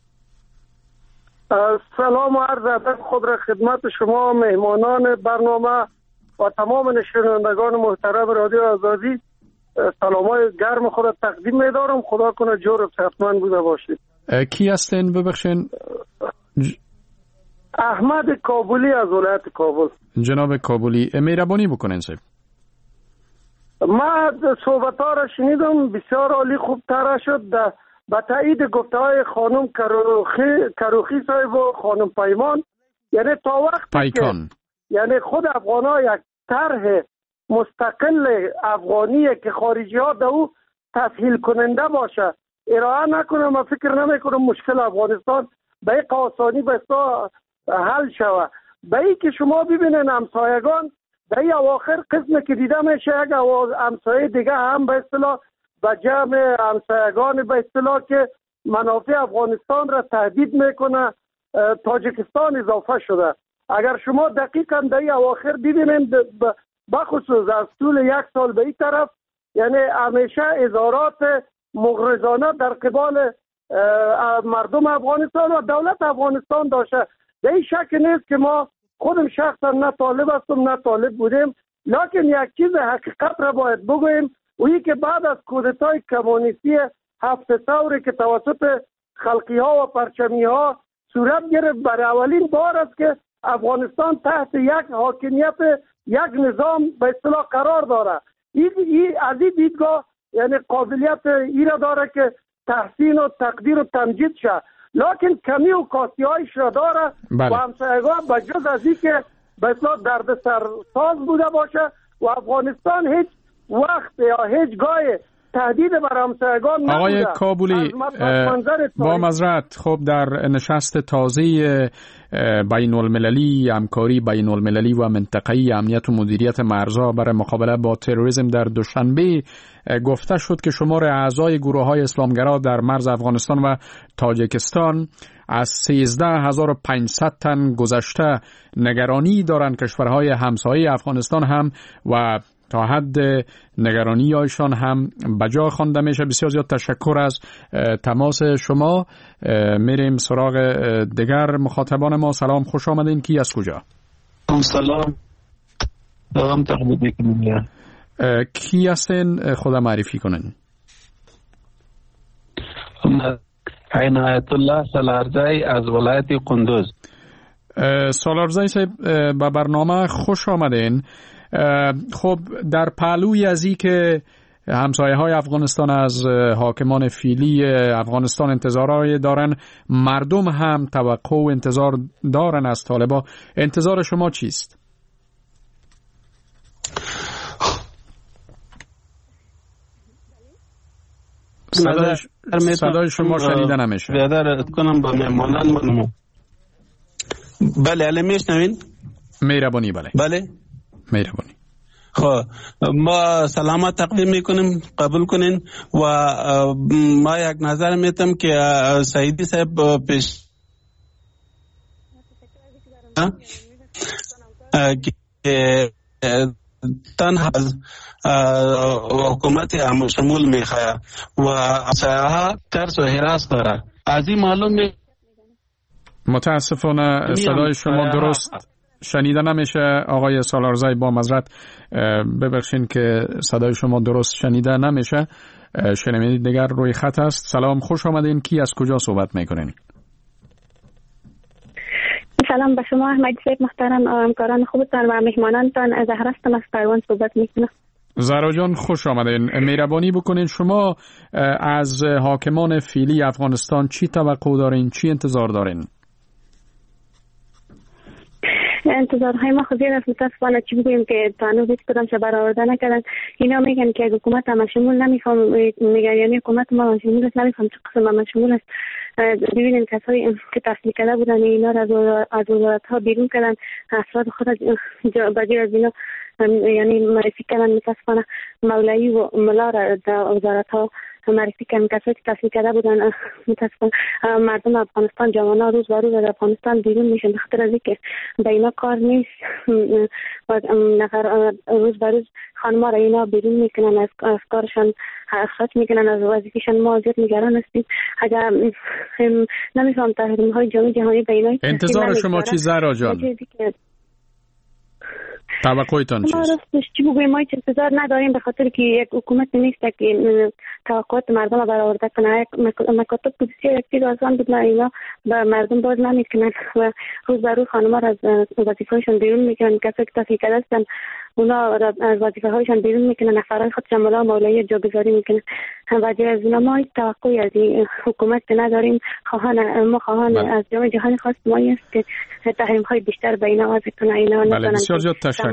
سلام و عرض ادب خود را خدمت شما مهمانان برنامه و تمام شنوندگان محترم رادیو آزادی. سلامای گرم خود تقدیم می‌دارم. خدا کنه جور و صحتمند بوده باشید. کی هستین؟ ببخشین. ج... احمد کابلی از ولایت کابل. جناب کابلی، مهربانی بکنین صاحب. ما صحبت‌ها را شنیدم، بسیار عالی، خوب طرح شد. با تایید گفته‌های خانم کروخی کروخی صاحب و خانم پیمان، یعنی تا وقتی پیکان که یعنی خود افغان‌ها یک طرح مستقل افغانیه که خارجی ها در او تسهیل کننده باشه ارائه نکنه، من فکر نمی کنم مشکل افغانستان به این آسانی به حل شوه. به این که شما ببینین همسایگان در این اواخر قسم که دیده میشه یک همسایه دیگه هم به اصطلاح به جمع همسایگان به اصطلاح که منافع افغانستان را تهدید میکنه تاجیکستان اضافه شده. اگر شما دقیقاً در این اواخر ببینید بخصوص از طول یک سال به این طرف، یعنی همیشه اظهارات مغرضانه در قبال مردم افغانستان و دولت افغانستان داشته. در این شک نیست که ما خودم شخصا نه طالب هستم نه طالب بودیم، لکن یک چیز حقیقت را باید بگوییم و این که بعد از کودتای کمونیستی هفت ثوری که توسط خلقی ها و پرچمی ها صورت گرفت، برای اولین بار است که افغانستان تحت یک حاکمیت یک نظام به اصطلاح قرار داره. این ای از این دیدگاه یعنی قابلیت ای را داره که تحسین و تقدیر و تمجید شه، لکن کمی و کاسی هایش را داره. بله. و همسایگان بجز از این که به اصطلاح درد سرساز بوده باشه و افغانستان هیچ وقت یا هیچ گاه تهدید بر همسایگان نبوده. آقای کابلی با معذرت، خب در نشست تازه بین المللی همکاری بین المللی و منطقه‌ای امنیت و مدیریت مرزها برای مقابله با تروریسم در دوشنبه گفته شد که شمار اعضای گروه‌های اسلامگرا در مرز افغانستان و تاجیکستان از سیزده هزار و پانصد تن گذشته. نگرانی دارند کشورهای همسایه افغانستان هم و تا حد نگرانی هایشان هم بجا خوانده میشه. بسیار زیاد تشکر از تماس شما. میریم سراغ دیگر مخاطبان ما. سلام، خوش آمدین. کی از کجا؟ سلام. سلام تقدیم کنم. کی هستین؟ خدا معرفی کنین. عنایت الله سالارزی از ولایت قندوز. سالارزی صاحب به برنامه خوش آمدین. خب در پهلوی از این که همسایه های افغانستان از حاکمان فعلی افغانستان انتظارهای دارن، مردم هم توقع و انتظار دارن از طالبان. انتظار شما چیست؟ صدای, صدای شما شنیده نمیشه. بیادر کنم با مهمانان منو. بله الان میشنوین؟ مهربانی. بله بله مهربانی. خب ما سلامت تقدیم میکنیم، قبول کنین. و ما یک نظر میتم که سعیدی صاحب پیش که تنها حکومت همشمول میخواه و سیاها ترس و حراس داره. از این معلوم می متاسفانه صدای شما درست شنیده نمیشه آقای سالارزی. با معذرت ببخشین که صدای شما درست شنیده نمیشه. شنونده دیگر روی خط است. سلام، خوش آمدین. کی از کجا صحبت میکنین؟ سلام به شما احمد صاحب محترم، همکاران خوبتان و مهمانانتان. زهرا هستم از پروان صحبت میکنم. زهرا جان خوش آمدین. مهربانی بکنین شما از حاکمان فعلی افغانستان چی توقع دارین، چی انتظار دارین؟ انتظارهای ما خودی است. متاسفانه چی بگوییم که تانو بیت کدام چه برآورده نکردن. اینا میگن که حکومت همشمول نمیخوام، میگن یعنی حکومت ما همشمول است، نمیخوام چه قسم همشمول است. ببینید کسایی که تصدیق کرده بودن اینا را از وزارت ها بیرون کردن، افراد خود بجیر از اینا یعنی معرفی کردن. متاسفانه مولایی و ملا را در وزارت ها معرفی کردن، کسایی که تصدیق کرده بودن. متاسفانه مردم افغانستان، جوانان روز به روز از افغانستان بیرون میشن، بخاطر از اینکه به اینا کار نیست. و نفر روز به روز خانم‌ها را اینا بیرون میکنن، از, از کارشان اخراج میکنن، از وظیفه‌شان. ما زیاد نگران هستیم. اگر نمیفهم تحریم‌های جامعه جهانی به اینا انتظار شما چی زهرا جان؟ توقعتان چیست؟ ما راستش چی بگویم، ما هیچ انتظار نداریم، به خاطر که یک حکومت نیست که توقعات مردم را برآورده کنه. مکاتب پولیسی یک چیز آسان بود، اینا به مردم باز نمیکنن و روز به روز خانم‌ها را از وظیفه‌هایشان بیرون میکنن. کسایی که تصدیق کرده هستن اونا را از وظیفه‌هایشان بیرون میکنن، نفرای خودشان ملا مولایی جاگذاری میکنن. و جای از اینا ما هیچ توقعی از این حکومت نداریم. خواهان ما خواهان از جامعه جهانی خواست ما است که تحریم‌های بیشتر به اینا وضع کنه. اینا بله بسیار زیاد تشکر.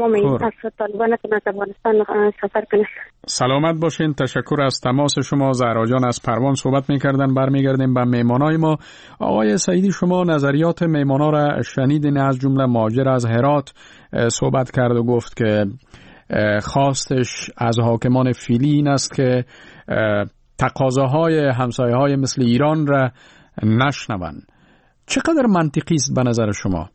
سفر کنه. سلامت باشین. تشکر از تماس شما. زهرا جان از پروان صحبت می‌کردن. برمیگردیم به مهمانای ما. آقای سعیدی شما نظریات مهمانا را شنیدین، از جمله مهاجر از هرات صحبت کرد و گفت که خواستش از حاکمان فعلی این است که تقاضاهای همسایه‌های مثل ایران را نشنوند. چقدر منطقی است به نظر شما؟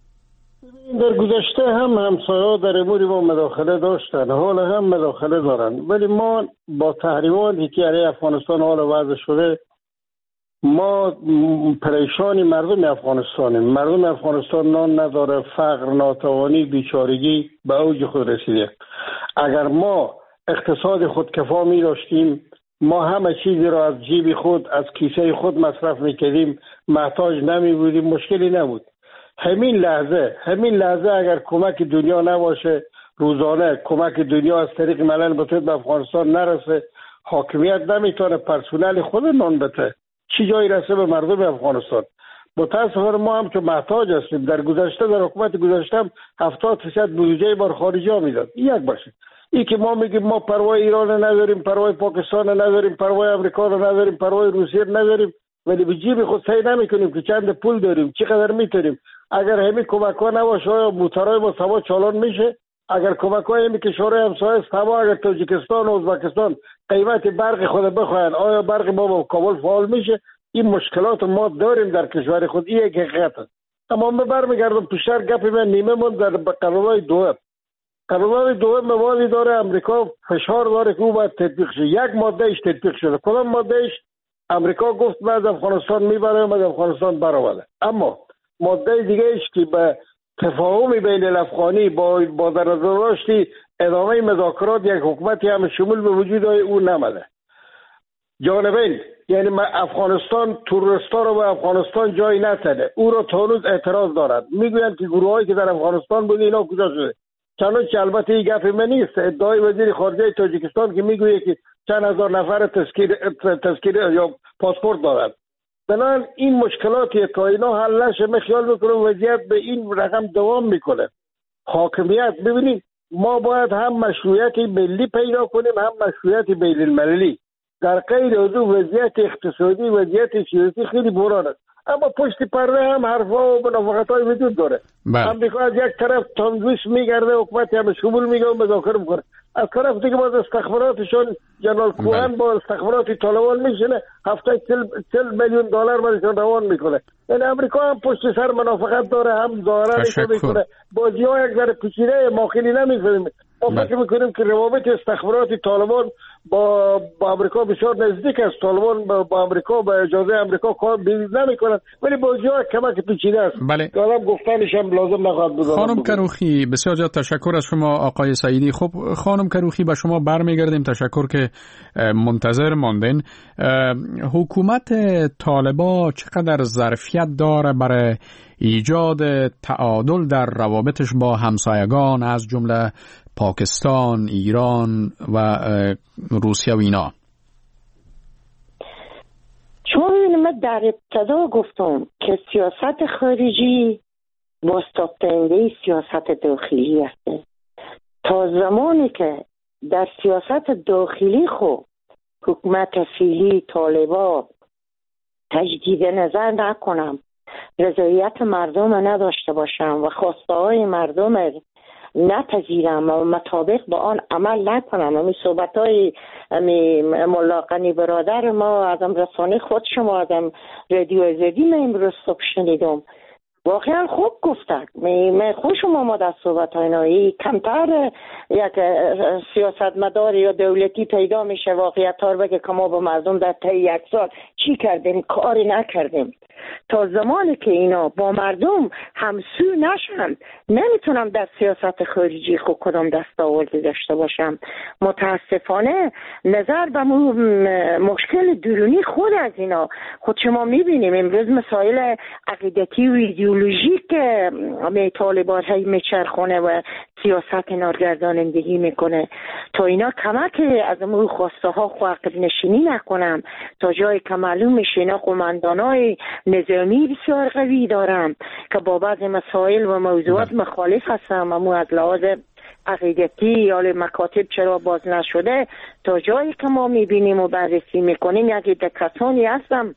در گذشته هم همسایه‌ها در امور ما مداخله داشتن، حال هم مداخله دارن، ولی ما با تحریماتی که علیه افغانستان حال وضع شده ما پریشانی مردم افغانستانیم. مردم افغانستان نان نداره، فقر، ناتوانی، بیچارگی به اوج خود رسیده. اگر ما اقتصاد خودکفا می داشتیم، ما همه چیزی را از جیب خود، از کیسه خود مصرف میکردیم، محتاج نمی بودیم، مشکلی نبود. همین لحظه همین لحظه اگر کمک دنیا نباشه، روزانه کمک دنیا از طریق ملل متحد به افغانستان نرسه، حاکمیت نمیتونه پرسنل خود نان بده، چی جایی رسه به مردم افغانستان؟ متاسفانه ما هم که محتاج هستیم. در گذشته در حکومت گذشته هم هفتاد درصد بودجه بار خارجی ها میداد. یک باشه این که ما میگیم ما پروای ایران نداریم، پروای پاکستان نداریم، پروای امریکا نداریم، پروای روسیه نداریم، ولی به جیب خود سعی نمیکنیم که چند پول داریم، چقدر میتونیم. اگر همین کمک ها نباشه موتورای ما سوا چالان میشه. اگر کمک های همین کشورهای همسایه سوا، اگر تاجیکستان و ازبکستان قیمت برق خود بخواین، آیا برق ما با کابل فعال میشه؟ این مشکلات ما داریم در کشور خود، این یک حقیقت است. اما من برمیگردم پیشتر گپ من نیمه من در قرارداد دوم. قرارداد دوم موادی داره امریکا فشار داره که او باید تطبیق شه. یک ماده ایش تطبیق شده. کدام ماده ایش؟ امریکا گفت من از افغانستان میبرم، از افغانستان برآورده. اما ماده دیگه ایش که به تفاهم بین الافغانی با با در نظر داشتی ادامه مذاکرات یک حکومتی هم شمول به وجود او نمده. جانبین یعنی افغانستان تروریستا رو به افغانستان جای نتده، او رو تا هنوز اعتراض دارد. میگویند که گروهایی که در افغانستان بوده اینا کجا شده؟ چنانچه البته این گپ من نیست، ادعای وزیر خارجه تاجیکستان که میگویه که چند هزار نفر تذکیر تذکیر یا پاسپورت دارند. بنابراین این مشکلاتی تا اینا حل نشه، من خیال میکنم وضعیت به این رقم دوام میکنه. حاکمیت، ببینید ما باید هم مشروعیت ملی پیدا کنیم هم مشروعیت بین المللی. در غیر از اون وضعیت اقتصادی وضعیت سیاسی خیلی بحران است، اما پشت پرده هم حرفا و منافقت‌های وجود داره. امریکا از یک طرف تندویس میگرده، حکومت هم شمول میگه و مذاکره میکنه، از طرف دیگه باز استخباراتشون جنرال کوهن با استخبارات طالبان میشینه، هفته چل میلیون دلار برایشون روان میکنه. یعنی امریکا هم پشت سر منافقت داره، هم ظاهرش میکنه. بازی ها یک ذره پیچیده، ما خیلی نمیفهمیم. ما فکر میکنیم که روابط استخبارات طالبان با با امریکا بسیار نزدیک است. طالبان با, با امریکا با اجازه امریکا کار نمیکنن، ولی بازی ها کمک پیچیده است. بله. که آدم گفتنش هم لازم نخواهد بود. خانم کروخی بسیار زیاد تشکر از شما آقای سعیدی. خب خانم کروخی به شما برمیگردیم. تشکر که منتظر ماندین. حکومت طالبان چقدر ظرفیت داره برای ایجاد تعادل در روابطش با همسایگان از جمله پاکستان، ایران و روسیه و اینا؟ چون من در ابتدا گفتم که سیاست خارجی بازتاب‌دهنده سیاست داخلی است. تا زمانی که در سیاست داخلی خود حکومت فعلی طالبان تجدید نظر نکنم، رضایت مردم نداشته باشم و خواسته های مردم نپذیرم و مطابق با آن عمل نکنم. همین صحبت های ملاقنی برادر ما ازم رسانه خود شما ازم رادیو ازدی من امروز صبح شنیدم، واقعا خوب گفتن. من خوشم آمد از صحبت های نایی. کمتر یک سیاست مدار یا دولتی پیدا میشه واقعیت ها رو بگه که ما با مردم در طی یک سال چی کردیم، کاری نکردیم. تا زمانی که اینا با مردم همسو نشن نمیتونم در سیاست خارجی خود کدام دستاوردی داشته باشم. متاسفانه نظر به مشکل درونی خود از اینا خود شما میبینیم امروز مسائل عقیدتی و ایدئولوژیک که طالبان های میچرخونه و سیاست نارگردانندگی میکنه. تا اینا کمک از امو خواسته ها خواهد نشینی نکنم، تا جایی که معلوم میشه اینا قماندان های نظامی بسیار قوی دارم که با بعض مسائل و موضوعات مخالف هستم، امو از لحاظ عقیدتی یا مکاتب چرا باز نشده، تا جایی که ما میبینیم و بررسی میکنیم یکی ده کسانی هستم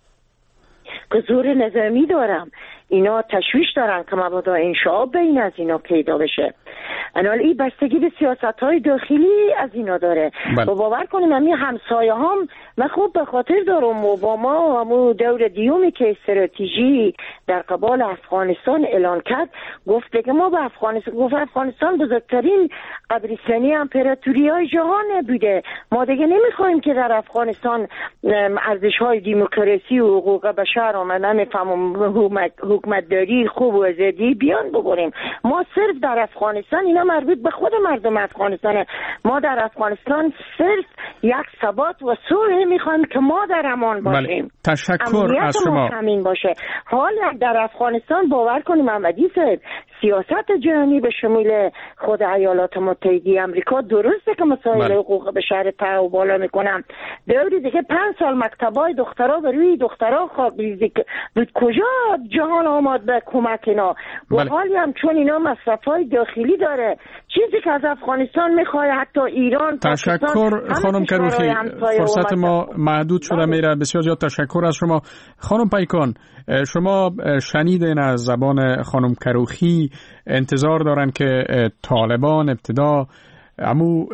که زور نظامی دارم، اینا تشویش دارن که مبادا انشاء بین از اینا پیدا بشه. انال این بستگی به سیاست های داخلی از اینا داره. و باور کنیم همین همسایه هم من خوب به خاطر دارم اوباما همون دور دیومی که استراتژی در قبال افغانستان اعلان کرد، گفت که ما به افغانستان گفت افغانستان بزرگترین قبرستانی امپراتوری های جهان بوده، ما دیگه نمیخوایم که در افغانستان ارزش های دموکراسی و حقوق بشر و من نمیفهمم حکومتداری خوب و آزادی بیان ببریم. ما صرف در افغانستان، اینا مربوط به خود مردم افغانستانه، ما در افغانستان صرف یک ثبات و صلح میخوایم که ما در امان باشیم. تشکر از شما. همین باشه. حالا در افغانستان باور کنیم محمدی صاحب سیاست جهانی به شمول خود ایالات متحده آمریکا درسته که مسائل حقوق بشر تا و بالا میکنم. دوری دیگه پنج سال مکتبای دخترها به روی دخترها خواب بود، کجا جهان آماد به کمک اینا؟ و حالی هم چون اینا مصرفای داخلی داره، چیزی که از افغانستان میخواد حتی ایران. تشکر خانم کروخی، فرصت ما محدود شده میره. بسیار زیاد تشکر از شما. خانم پیکان، شما شنیدین از زبان خانم کروخی انتظار دارن که طالبان ابتدا امو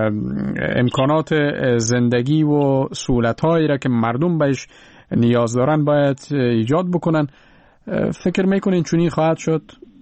امکانات زندگی و سهولت‌هایی را که مردم بهش نیاز دارن باید ایجاد بکنن. فکر میکنین چونی خواهد شد؟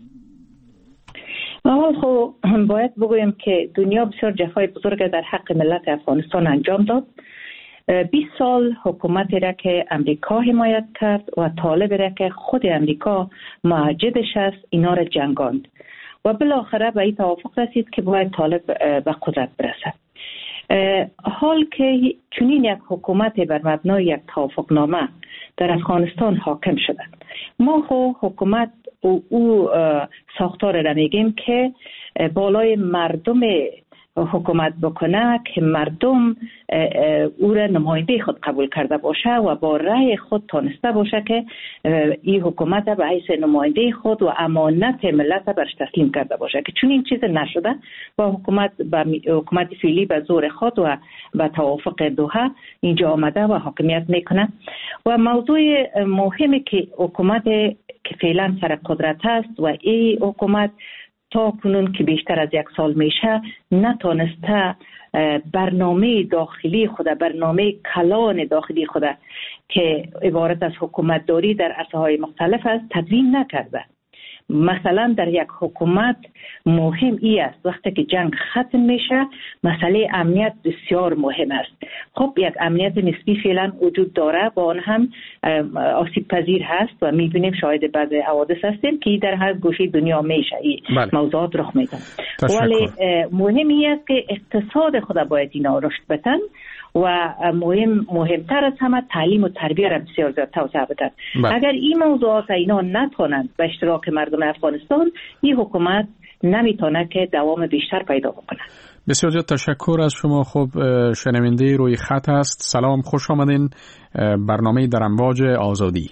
اول خب باید بگویم که دنیا بسیار جفای بزرگ در حق ملت افغانستان انجام داد. بیست سال حکومتی را که امریکا حمایت کرد و طالب را که خود امریکا معجدش است اینا را جنگاند و بالاخره به این توافق رسید که باید طالب به قدرت برسد. حال که چنین یک حکومت بر مبنای یک توافقنامه در افغانستان حاکم شده، ما خو حکومت او, او ساختار را میگیم که بالای مردم حکومت بکنه که مردم او را نماینده خود قبول کرده باشه و با رأی خود تانسته باشه که این حکومت به حیث نماینده خود و امانت ملت برش تسلیم کرده باشه، که چون این چیز نشده با حکومت با حکومت فعلی به زور خود و به توافق دوحه اینجا آمده و حاکمیت میکنه. و موضوع مهمی که حکومت که فعلا سر قدرت است و این حکومت تا کنون که بیشتر از یک سال میشه نتانسته برنامه داخلی خود، برنامه کلان داخلی خود که عبارت از حکومت داری در عرصه‌های مختلف است تدوین نکرده. مثلا در یک حکومت مهم ای است وقتی که جنگ ختم میشه مسئله امنیت بسیار مهم است. خب یک امنیت نسبی فعلا وجود داره، با آن هم آسیب پذیر هست و میبینیم شاهد بعضی حوادث هستیم که در هر گوشه دنیا میشه این موضوعات رخ میدن. ولی مهم ای است که اقتصاد خود باید اینا رشد بدن و مهم مهمتر از همه تعلیم و تربیت را بسیار زیاد توسعه بدن. اگر این موضوعات اینا نتونند به اشتراک مردم افغانستان، این حکومت نمیتونه که دوام بیشتر پیدا بکنه. بسیار زیاد تشکر از شما. خب شنونده روی خط است. سلام، خوش آمدین برنامه در امواج آزادی.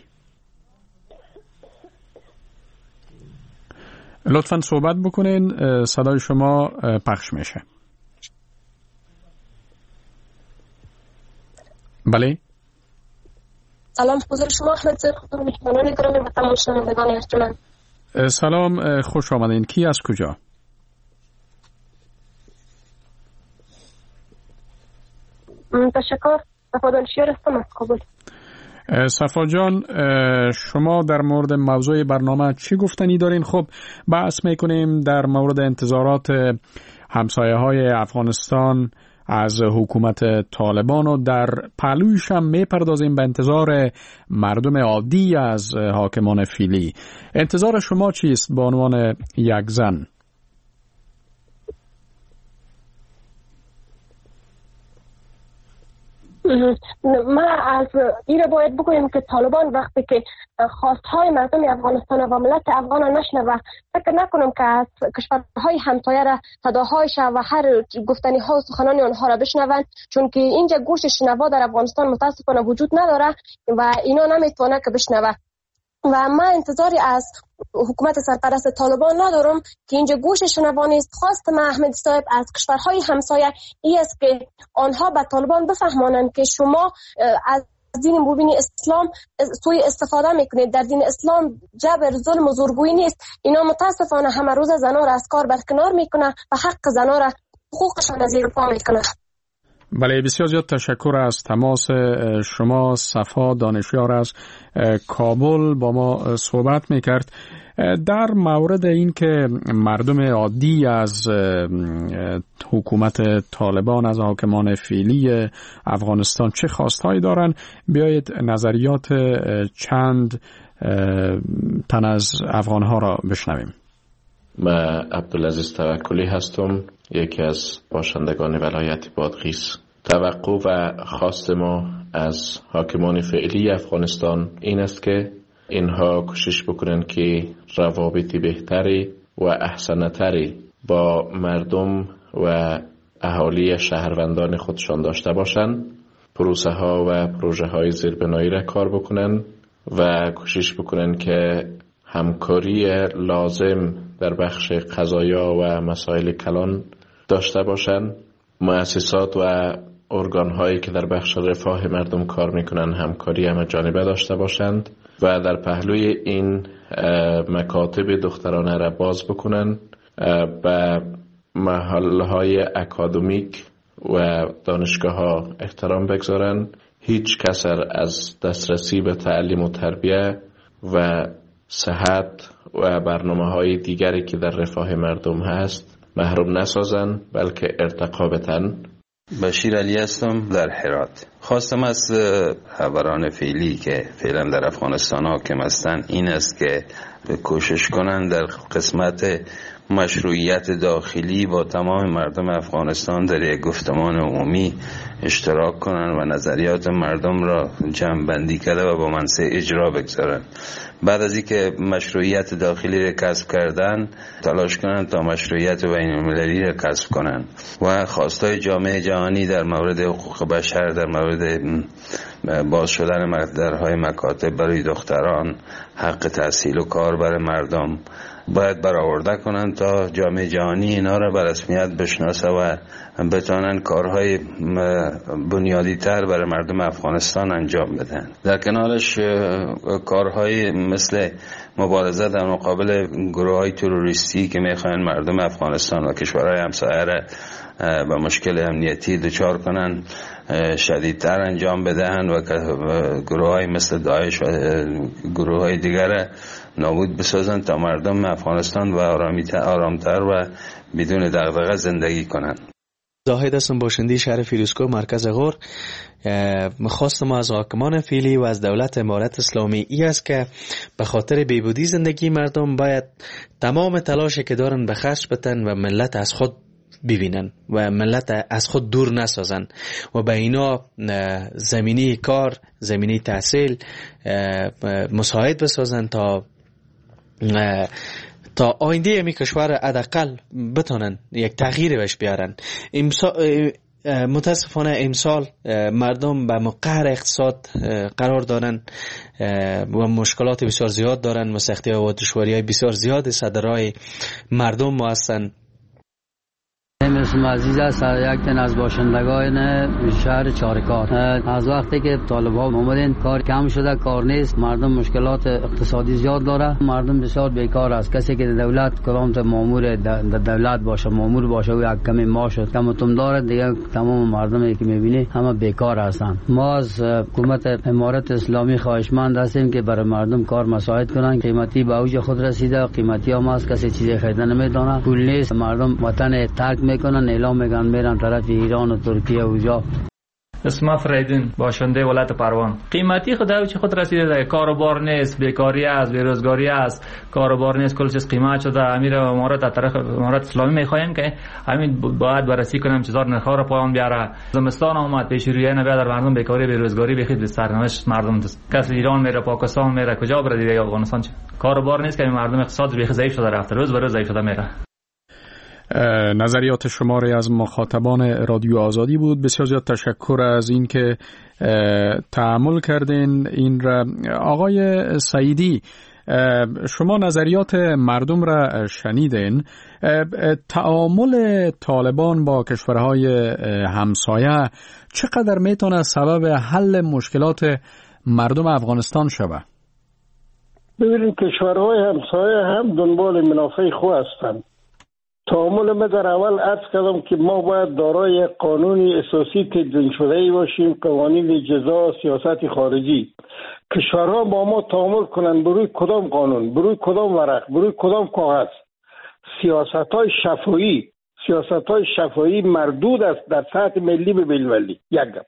لطفاً صحبت بکنین، صدای شما پخش میشه. بله. سلام، حضور شما احمد زیر خطور مهمانان گرامی و تمام شنوندگان ارجمند. سلام، خوش آمدین. کی از کجا؟ تشکر. صفا دانشیار هستم از کابل. صفا جان، شما در مورد موضوع برنامه چی گفتنی دارین؟ خب بحث میکنیم در مورد انتظارات همسایه های افغانستان از حکومت طالبان و در پهلویش هم میپردازیم به انتظار مردم عادی از حاکمان فعلی. انتظار شما چیست به عنوان یک زن؟ ما از این باید بگویم که طالبان وقتی که خواستهای مردم افغانستان و ملت افغان نشنوه، فکر نکنم که از کشورهای همسایه را صداهایش و هر گفتنی ها و سخنان آنها را بشنوند، چون که اینجا گوش شنوا در افغانستان متاسفانه وجود نداره و اینا نمیتونه که بشنوه. و من انتظاری از حکومت سرپرست طالبان ندارم که اینجا گوش شنوا نیست. خواست من احمدی صاحب از کشورهای همسایه ای است که آنها به طالبان بفهمانند که شما از دین مبین اسلام سوی استفاده میکنید. در دین اسلام جبر، ظلم و زورگویی نیست. اینا متاسفانه همه روز زنا را از کار برکنار میکنه و حق زنا را، حقوقشان را زیر پا میکنه. بله، بسیار زیاد تشکر از تماس شما. صفا دانشیار از کابل با ما صحبت میکرد. در مورد این که مردم عادی از حکومت طالبان، از حاکمان فعلی افغانستان چه خواستهایی دارن، بیایید نظریات چند تن از افغانها را بشنویم. من عبدالعزیز توکلی هستم، یکی از باشندگان ولایت بادغیس. توقع و خواست ما از حاکمان فعلی افغانستان این است که اینها کوشش بکنن که روابط بهتری و احسن‌تری با مردم و اهالی شهروندان خودشان داشته باشند، پروسه ها و پروژه های زیربنایی را کار بکنن و کوشش بکنن که همکاری لازم در بخش قضایا و مسائل کلان داشته باشند. مؤسسات و ارگان هایی که در بخش رفاه مردم کار میکنن همکاری همه جانبه داشته باشند و در پهلوی این مکاتب دخترانه را باز بکنن، به محل های اکادمیک و دانشگاه ها احترام بگذارن، هیچ کسر از دسترسی به تعلیم و تربیه و صحت و برنامه های دیگری که در رفاه مردم هست محروم نسازن، بلکه ارتقا بدن. بشیر علی هستم در هرات. خواستم از رهبران فعلی که فعلا در افغانستان حاکم هستند این است که کوشش کنند در قسمت مشروعیت داخلی با تمام مردم افغانستان در یک گفتمان عمومی اشتراک کنند و نظریات مردم را جمع‌بندی کرده و با منصه اجرا بگذارند. بعد از اینکه مشروعیت داخلی را کسب کردن، تلاش کنند تا مشروعیت بین‌المللی را کسب کنند و خواستای جامعه جهانی در مورد حقوق بشر، در مورد باز شدن درهای مکاتب برای دختران، حق تحصیل و کار برای مردم باید برآورده کنند تا جامعه جهانی اینا را به رسمیت بشناسه و بتوانند کارهای بنیادی تر برای مردم افغانستان انجام بدن. در کنارش کارهای مثل مبارزه در مقابل گروه های تروریستی که میخواین مردم افغانستان و کشورهای همسایه را به مشکل امنیتی دچار کنند شدیدتر انجام بدهند و گروه های مثل داعش و گروه های دیگر نابود بسازند تا مردم افغانستان و آرامتر و بدون دغدغه زندگی کنند. زاهد هستم، باشنده شهر فیروزکوه مرکز غور. خواست ما از حاکمان فعلی و از دولت امارت اسلامی ای است که به خاطر بیبودی زندگی مردم باید تمام تلاشی که دارن به خرج بدن و ملت از خود ببینن و ملت از خود دور نسازن و به اینا زمینی کار، زمینی تحصیل مساعد بسازن تا تا آینده امی کشور حداقل بتونن یک تغییر بهش بیارن. متاسفانه امسال مردم به قهر اقتصاد قرار دارن و مشکلات بسیار زیاد دارن و سختی و دشواری های بسیار زیاد صدرای مردم ما هستن. اسم عزیز است، یک تن از باشندگان شهر چارکار. از وقتی که طالب‌ها اومدن کار کم شده، کار نیست، مردم مشکلات اقتصادی زیاد داره، مردم بسیار بیکار است. کسی که دولت کلام تا مامور دولت باشه، مامور باشه و یک کمی معاش کم تم داره، دیگه تمام مردمی که می‌بینی همه بیکار هستند. ما از حکومت امارت اسلامی خواهشمند هستیم که برای مردم کار مساعد کنن. قیمتی به اوج خود رسیده، قیمتی هم است، کسی چیزی خریدن نمی‌دونه، پول نیست، مردم وطن ترک میکنن، اعلام میگن میرن طرف ایران و ترکیه و جا. اسم فریدون، باشنده ولایت پروان. قیمتی خدا چه خود رسیده ده، کاروبار نیست، بیکاری است، بیروزگاری است، کاروبار نیست، کل چیز قیمت شده. امیر امارات از طرف امارات اسلامی میخواین که همین باید بررسی کنم چیزار نرخ‌ها رو پایان بیاره. زمستان اومد، پیش روی نبیاد در مردم بیکاری بیروزگاری بخید به سرنوشت مردم دست. کسی ایران میره، پاکستان میره، کجا بره دیگه؟ افغانستان چه کاروبار نیست که مردم اقتصاد بیخ ضعیف شده رفته، روز به روز ضعیف شده میره. نظریات شماری از مخاطبان رادیو آزادی بود. بسیار زیاد تشکر از این که تأمل کردین این را. آقای سعیدی، شما نظریات مردم را شنیدین. تعامل طالبان با کشورهای همسایه چقدر میتونه سبب حل مشکلات مردم افغانستان شود؟ ببینید کشورهای همسایه هم دنبال منافع خود هستند. تعامل ما در اول عرض کردم که ما باید دارای قانونی اساسی تدوین شده ای باشیم، قوانین جزا، سیاست خارجی. کشورها با ما تعامل کنند بروی کدام قانون، بروی کدام ورق، بروی کدام کاغذ. سیاست‌های شفاهی، سیاست‌های شفاهی مردود است در سطح ملی به بین‌المللی. یک گپ.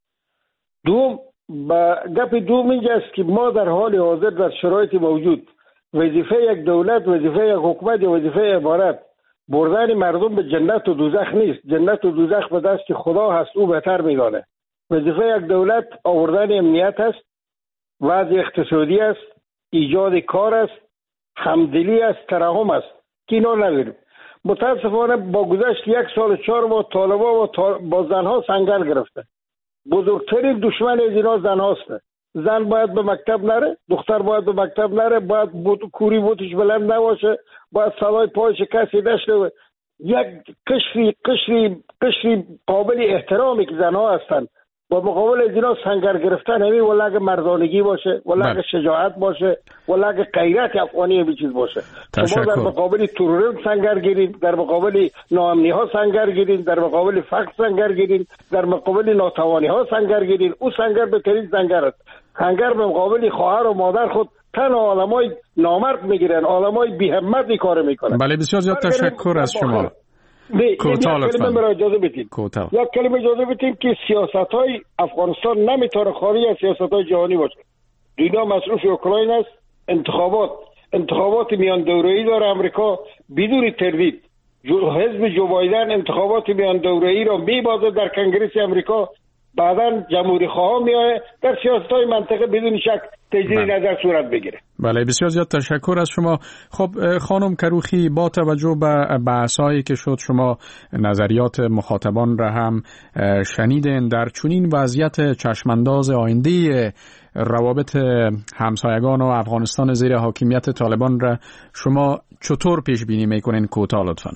دوم، با گپ دوم اینجا است که ما در حال حاضر در شرایط موجود وظیفه یک دولت، وظیفه یک حکومت یا وظیفه عبارت بردن مردم به جنت و دوزخ نیست. جنت و دوزخ به دست خدا هست، او بهتر میدانه. وظیفه یک دولت آوردن امنیت است، وضع اقتصادی است، ایجاد کار است، همدلی است، ترحم است که اینا نداریم. متاسفانه با گذشت یک سال چهار ماه طالبا با, با زنها سنگر گرفته. بزرگترین دشمن از اینا زن هاست. زن باید به مکتب نره، دختر باید به مکتب نره، باید بود کوری بوتش بلند نباشه، باید صدای پایش کسی نشنوه. یک قشری قشری قشری قابل احترامی که زنها هستن با مقابل از اینا سنگر گرفتن، همین ولی اگه مردانگی باشه، ولی اگه شجاعت باشه، ولی اگه غیرت افغانی همین چیز باشه. شما در مقابل تروریسم سنگر گیرین، در مقابل ناامنی ها سنگر گیرین، در مقابل فقر سنگر گیرین، در مقابل ناتوانی ها سنگر گیرین. او سنگر بهترین سنگر است. سنگر به مقابل خواهر و مادر خود تن عالمای نامرد میگیرن، عالمای بی همت این کارو میکنن. بله بسیار زیاد تشکر از شما. کوتاه لطفاً مرا اجازه بدید. یک کلمه اجازه بدید که سیاست‌های افغانستان نمیتونه خارج از سیاست‌های جهانی باشه. دنیا مصروف اوکراین است، انتخابات انتخابات میان دوره‌ای داره امریکا، بدون تردید حزب جو بایدن انتخابات میان دوره‌ای را میبازه در کنگره امریکا، بعدا جمهوری خواه میاد در سیاست‌های منطقه بدون شک تجدید نظر صورت بگیره. بله بسیار زیاد تشکر از شما. خب خانم کروخی، با توجه به بحثایی که شد شما نظریات مخاطبان را هم شنیدین. در چنین وضعیت چشمانداز آینده روابط همسایگان و افغانستان زیر حاکمیت طالبان را شما چطور پیش بینی میکنین؟ کوتاه لطفاً.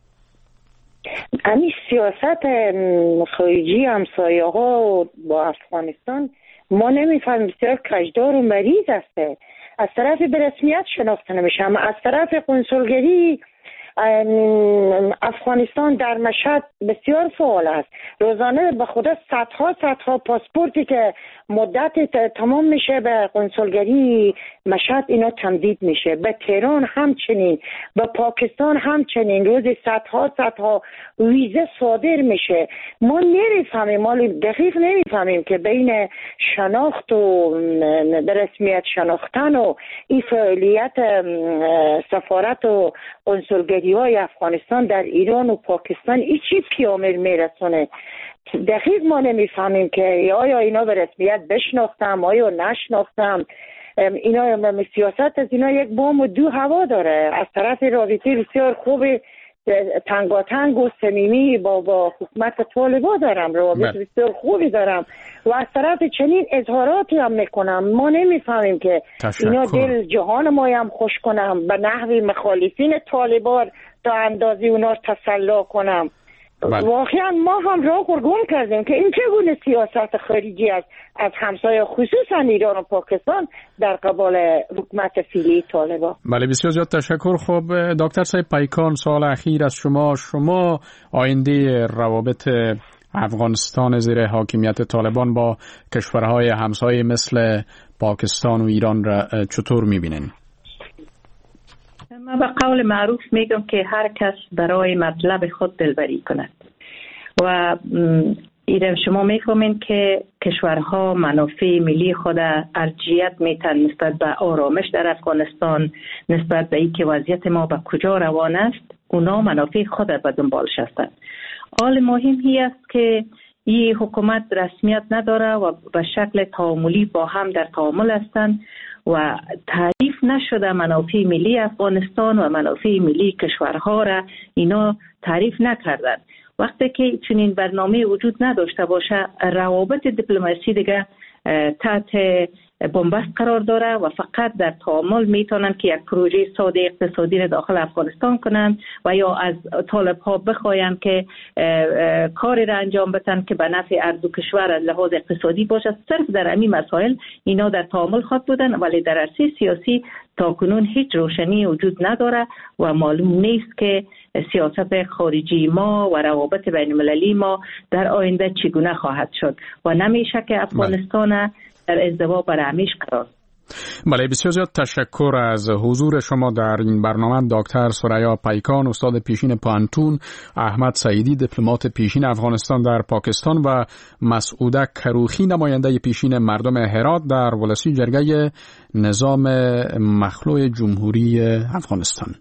امی سیاست خارجی همسایه ها با افغانستان ما نمیفهمیم، بسیار کجدار و مریض است. از طرف به رسمیت شناخته نمیشه، اما از طرف کنسولگری افغانستان در مشهد بسیار فعال است. روزانه به خدا صدها صدها پاسپورتی که مدت تمام میشه به کنسولگری مشهد اینا تمدید میشه. به تهران همچنین، به پاکستان همچنین، روز صدها صدها ویزه صادر میشه. ما نمیفهمیم، ما دقیق نمیفهمیم که بین شناخت و به رسمیت شناختن و این فعالیت سفارت و کنسولگری های افغانستان در ایران و پاکستان ای چی پیامر میرسونه. دقیق ما نمیفهمیم که آیا اینا به رسمیت بشناختم آیا نشناختم. اینا سیاست از اینا یک بام و دو هوا داره. از طرف رابطه بسیار خوب تنگاتنگ و صمیمی با با حکومت طالبان دارم، روابط بسیار خوبی دارم و از طرف چنین اظهاراتی هم میکنم. ما نمیفهمیم که تشکر. اینا دل جهان ما هم خوش کنم، به نحوی مخالفین طالبان تا اندازی اونا تسلا کنم. بله. واقعا ما هم راه گم کردیم که این چگونه سیاست خارجی است از همسایه خصوصا ایران و پاکستان در قبال حکومت فعلی طالبان. بله بسیار زیاد تشکر. خب دکتر صاحب پیکان، سوال اخیر از شما، شما آینده روابط افغانستان زیر حاکمیت طالبان با کشورهای همسایه مثل پاکستان و ایران را چطور میبینین؟ من به قول معروف میگم که هر کس برای مطلب خود دلبری کند و ایران شما میفهمین که کشورها منافع ملی خود ارجیت میتن نسبت به آرامش در افغانستان، نسبت به اینکه وضعیت ما به کجا روان است، اونا منافع خود به دنبالش هستند. حال مهم هی است که این حکومت رسمیت نداره و به شکل تعاملی با هم در تعامل هستند و تعریف نشده منافع ملی افغانستان و منافع ملی کشورها را اینا تعریف نکردن. وقتی که چنین برنامه وجود نداشته باشه، روابط دیپلماسی دیگه تحت بنبست قرار داره و فقط در تعامل میتونن که یک پروژه ساده اقتصادی را داخل افغانستان کنن و یا از طالب ها بخواین که کاری را انجام بدن که به نفع هر دو کشور از لحاظ اقتصادی باشه. صرف در همین مسائل اینا در تعامل خود بودن، ولی در عرصه سیاسی تاکنون هیچ روشنی وجود نداره و معلوم نیست که سیاست خارجی ما و روابط بین المللی ما در آینده چگونه خواهد شد و نمیشه که افغانستان در ازدواج بر همیشه قرار. بله بسیار زیاد تشکر از حضور شما در این برنامه. دکتر ثریا پیکان، استاد پیشین پانتون، احمد سعیدی دیپلمات پیشین افغانستان در پاکستان و مسعوده کروخی نماینده پیشین مردم هرات در ولسی جرگه نظام مخلوع جمهوری افغانستان.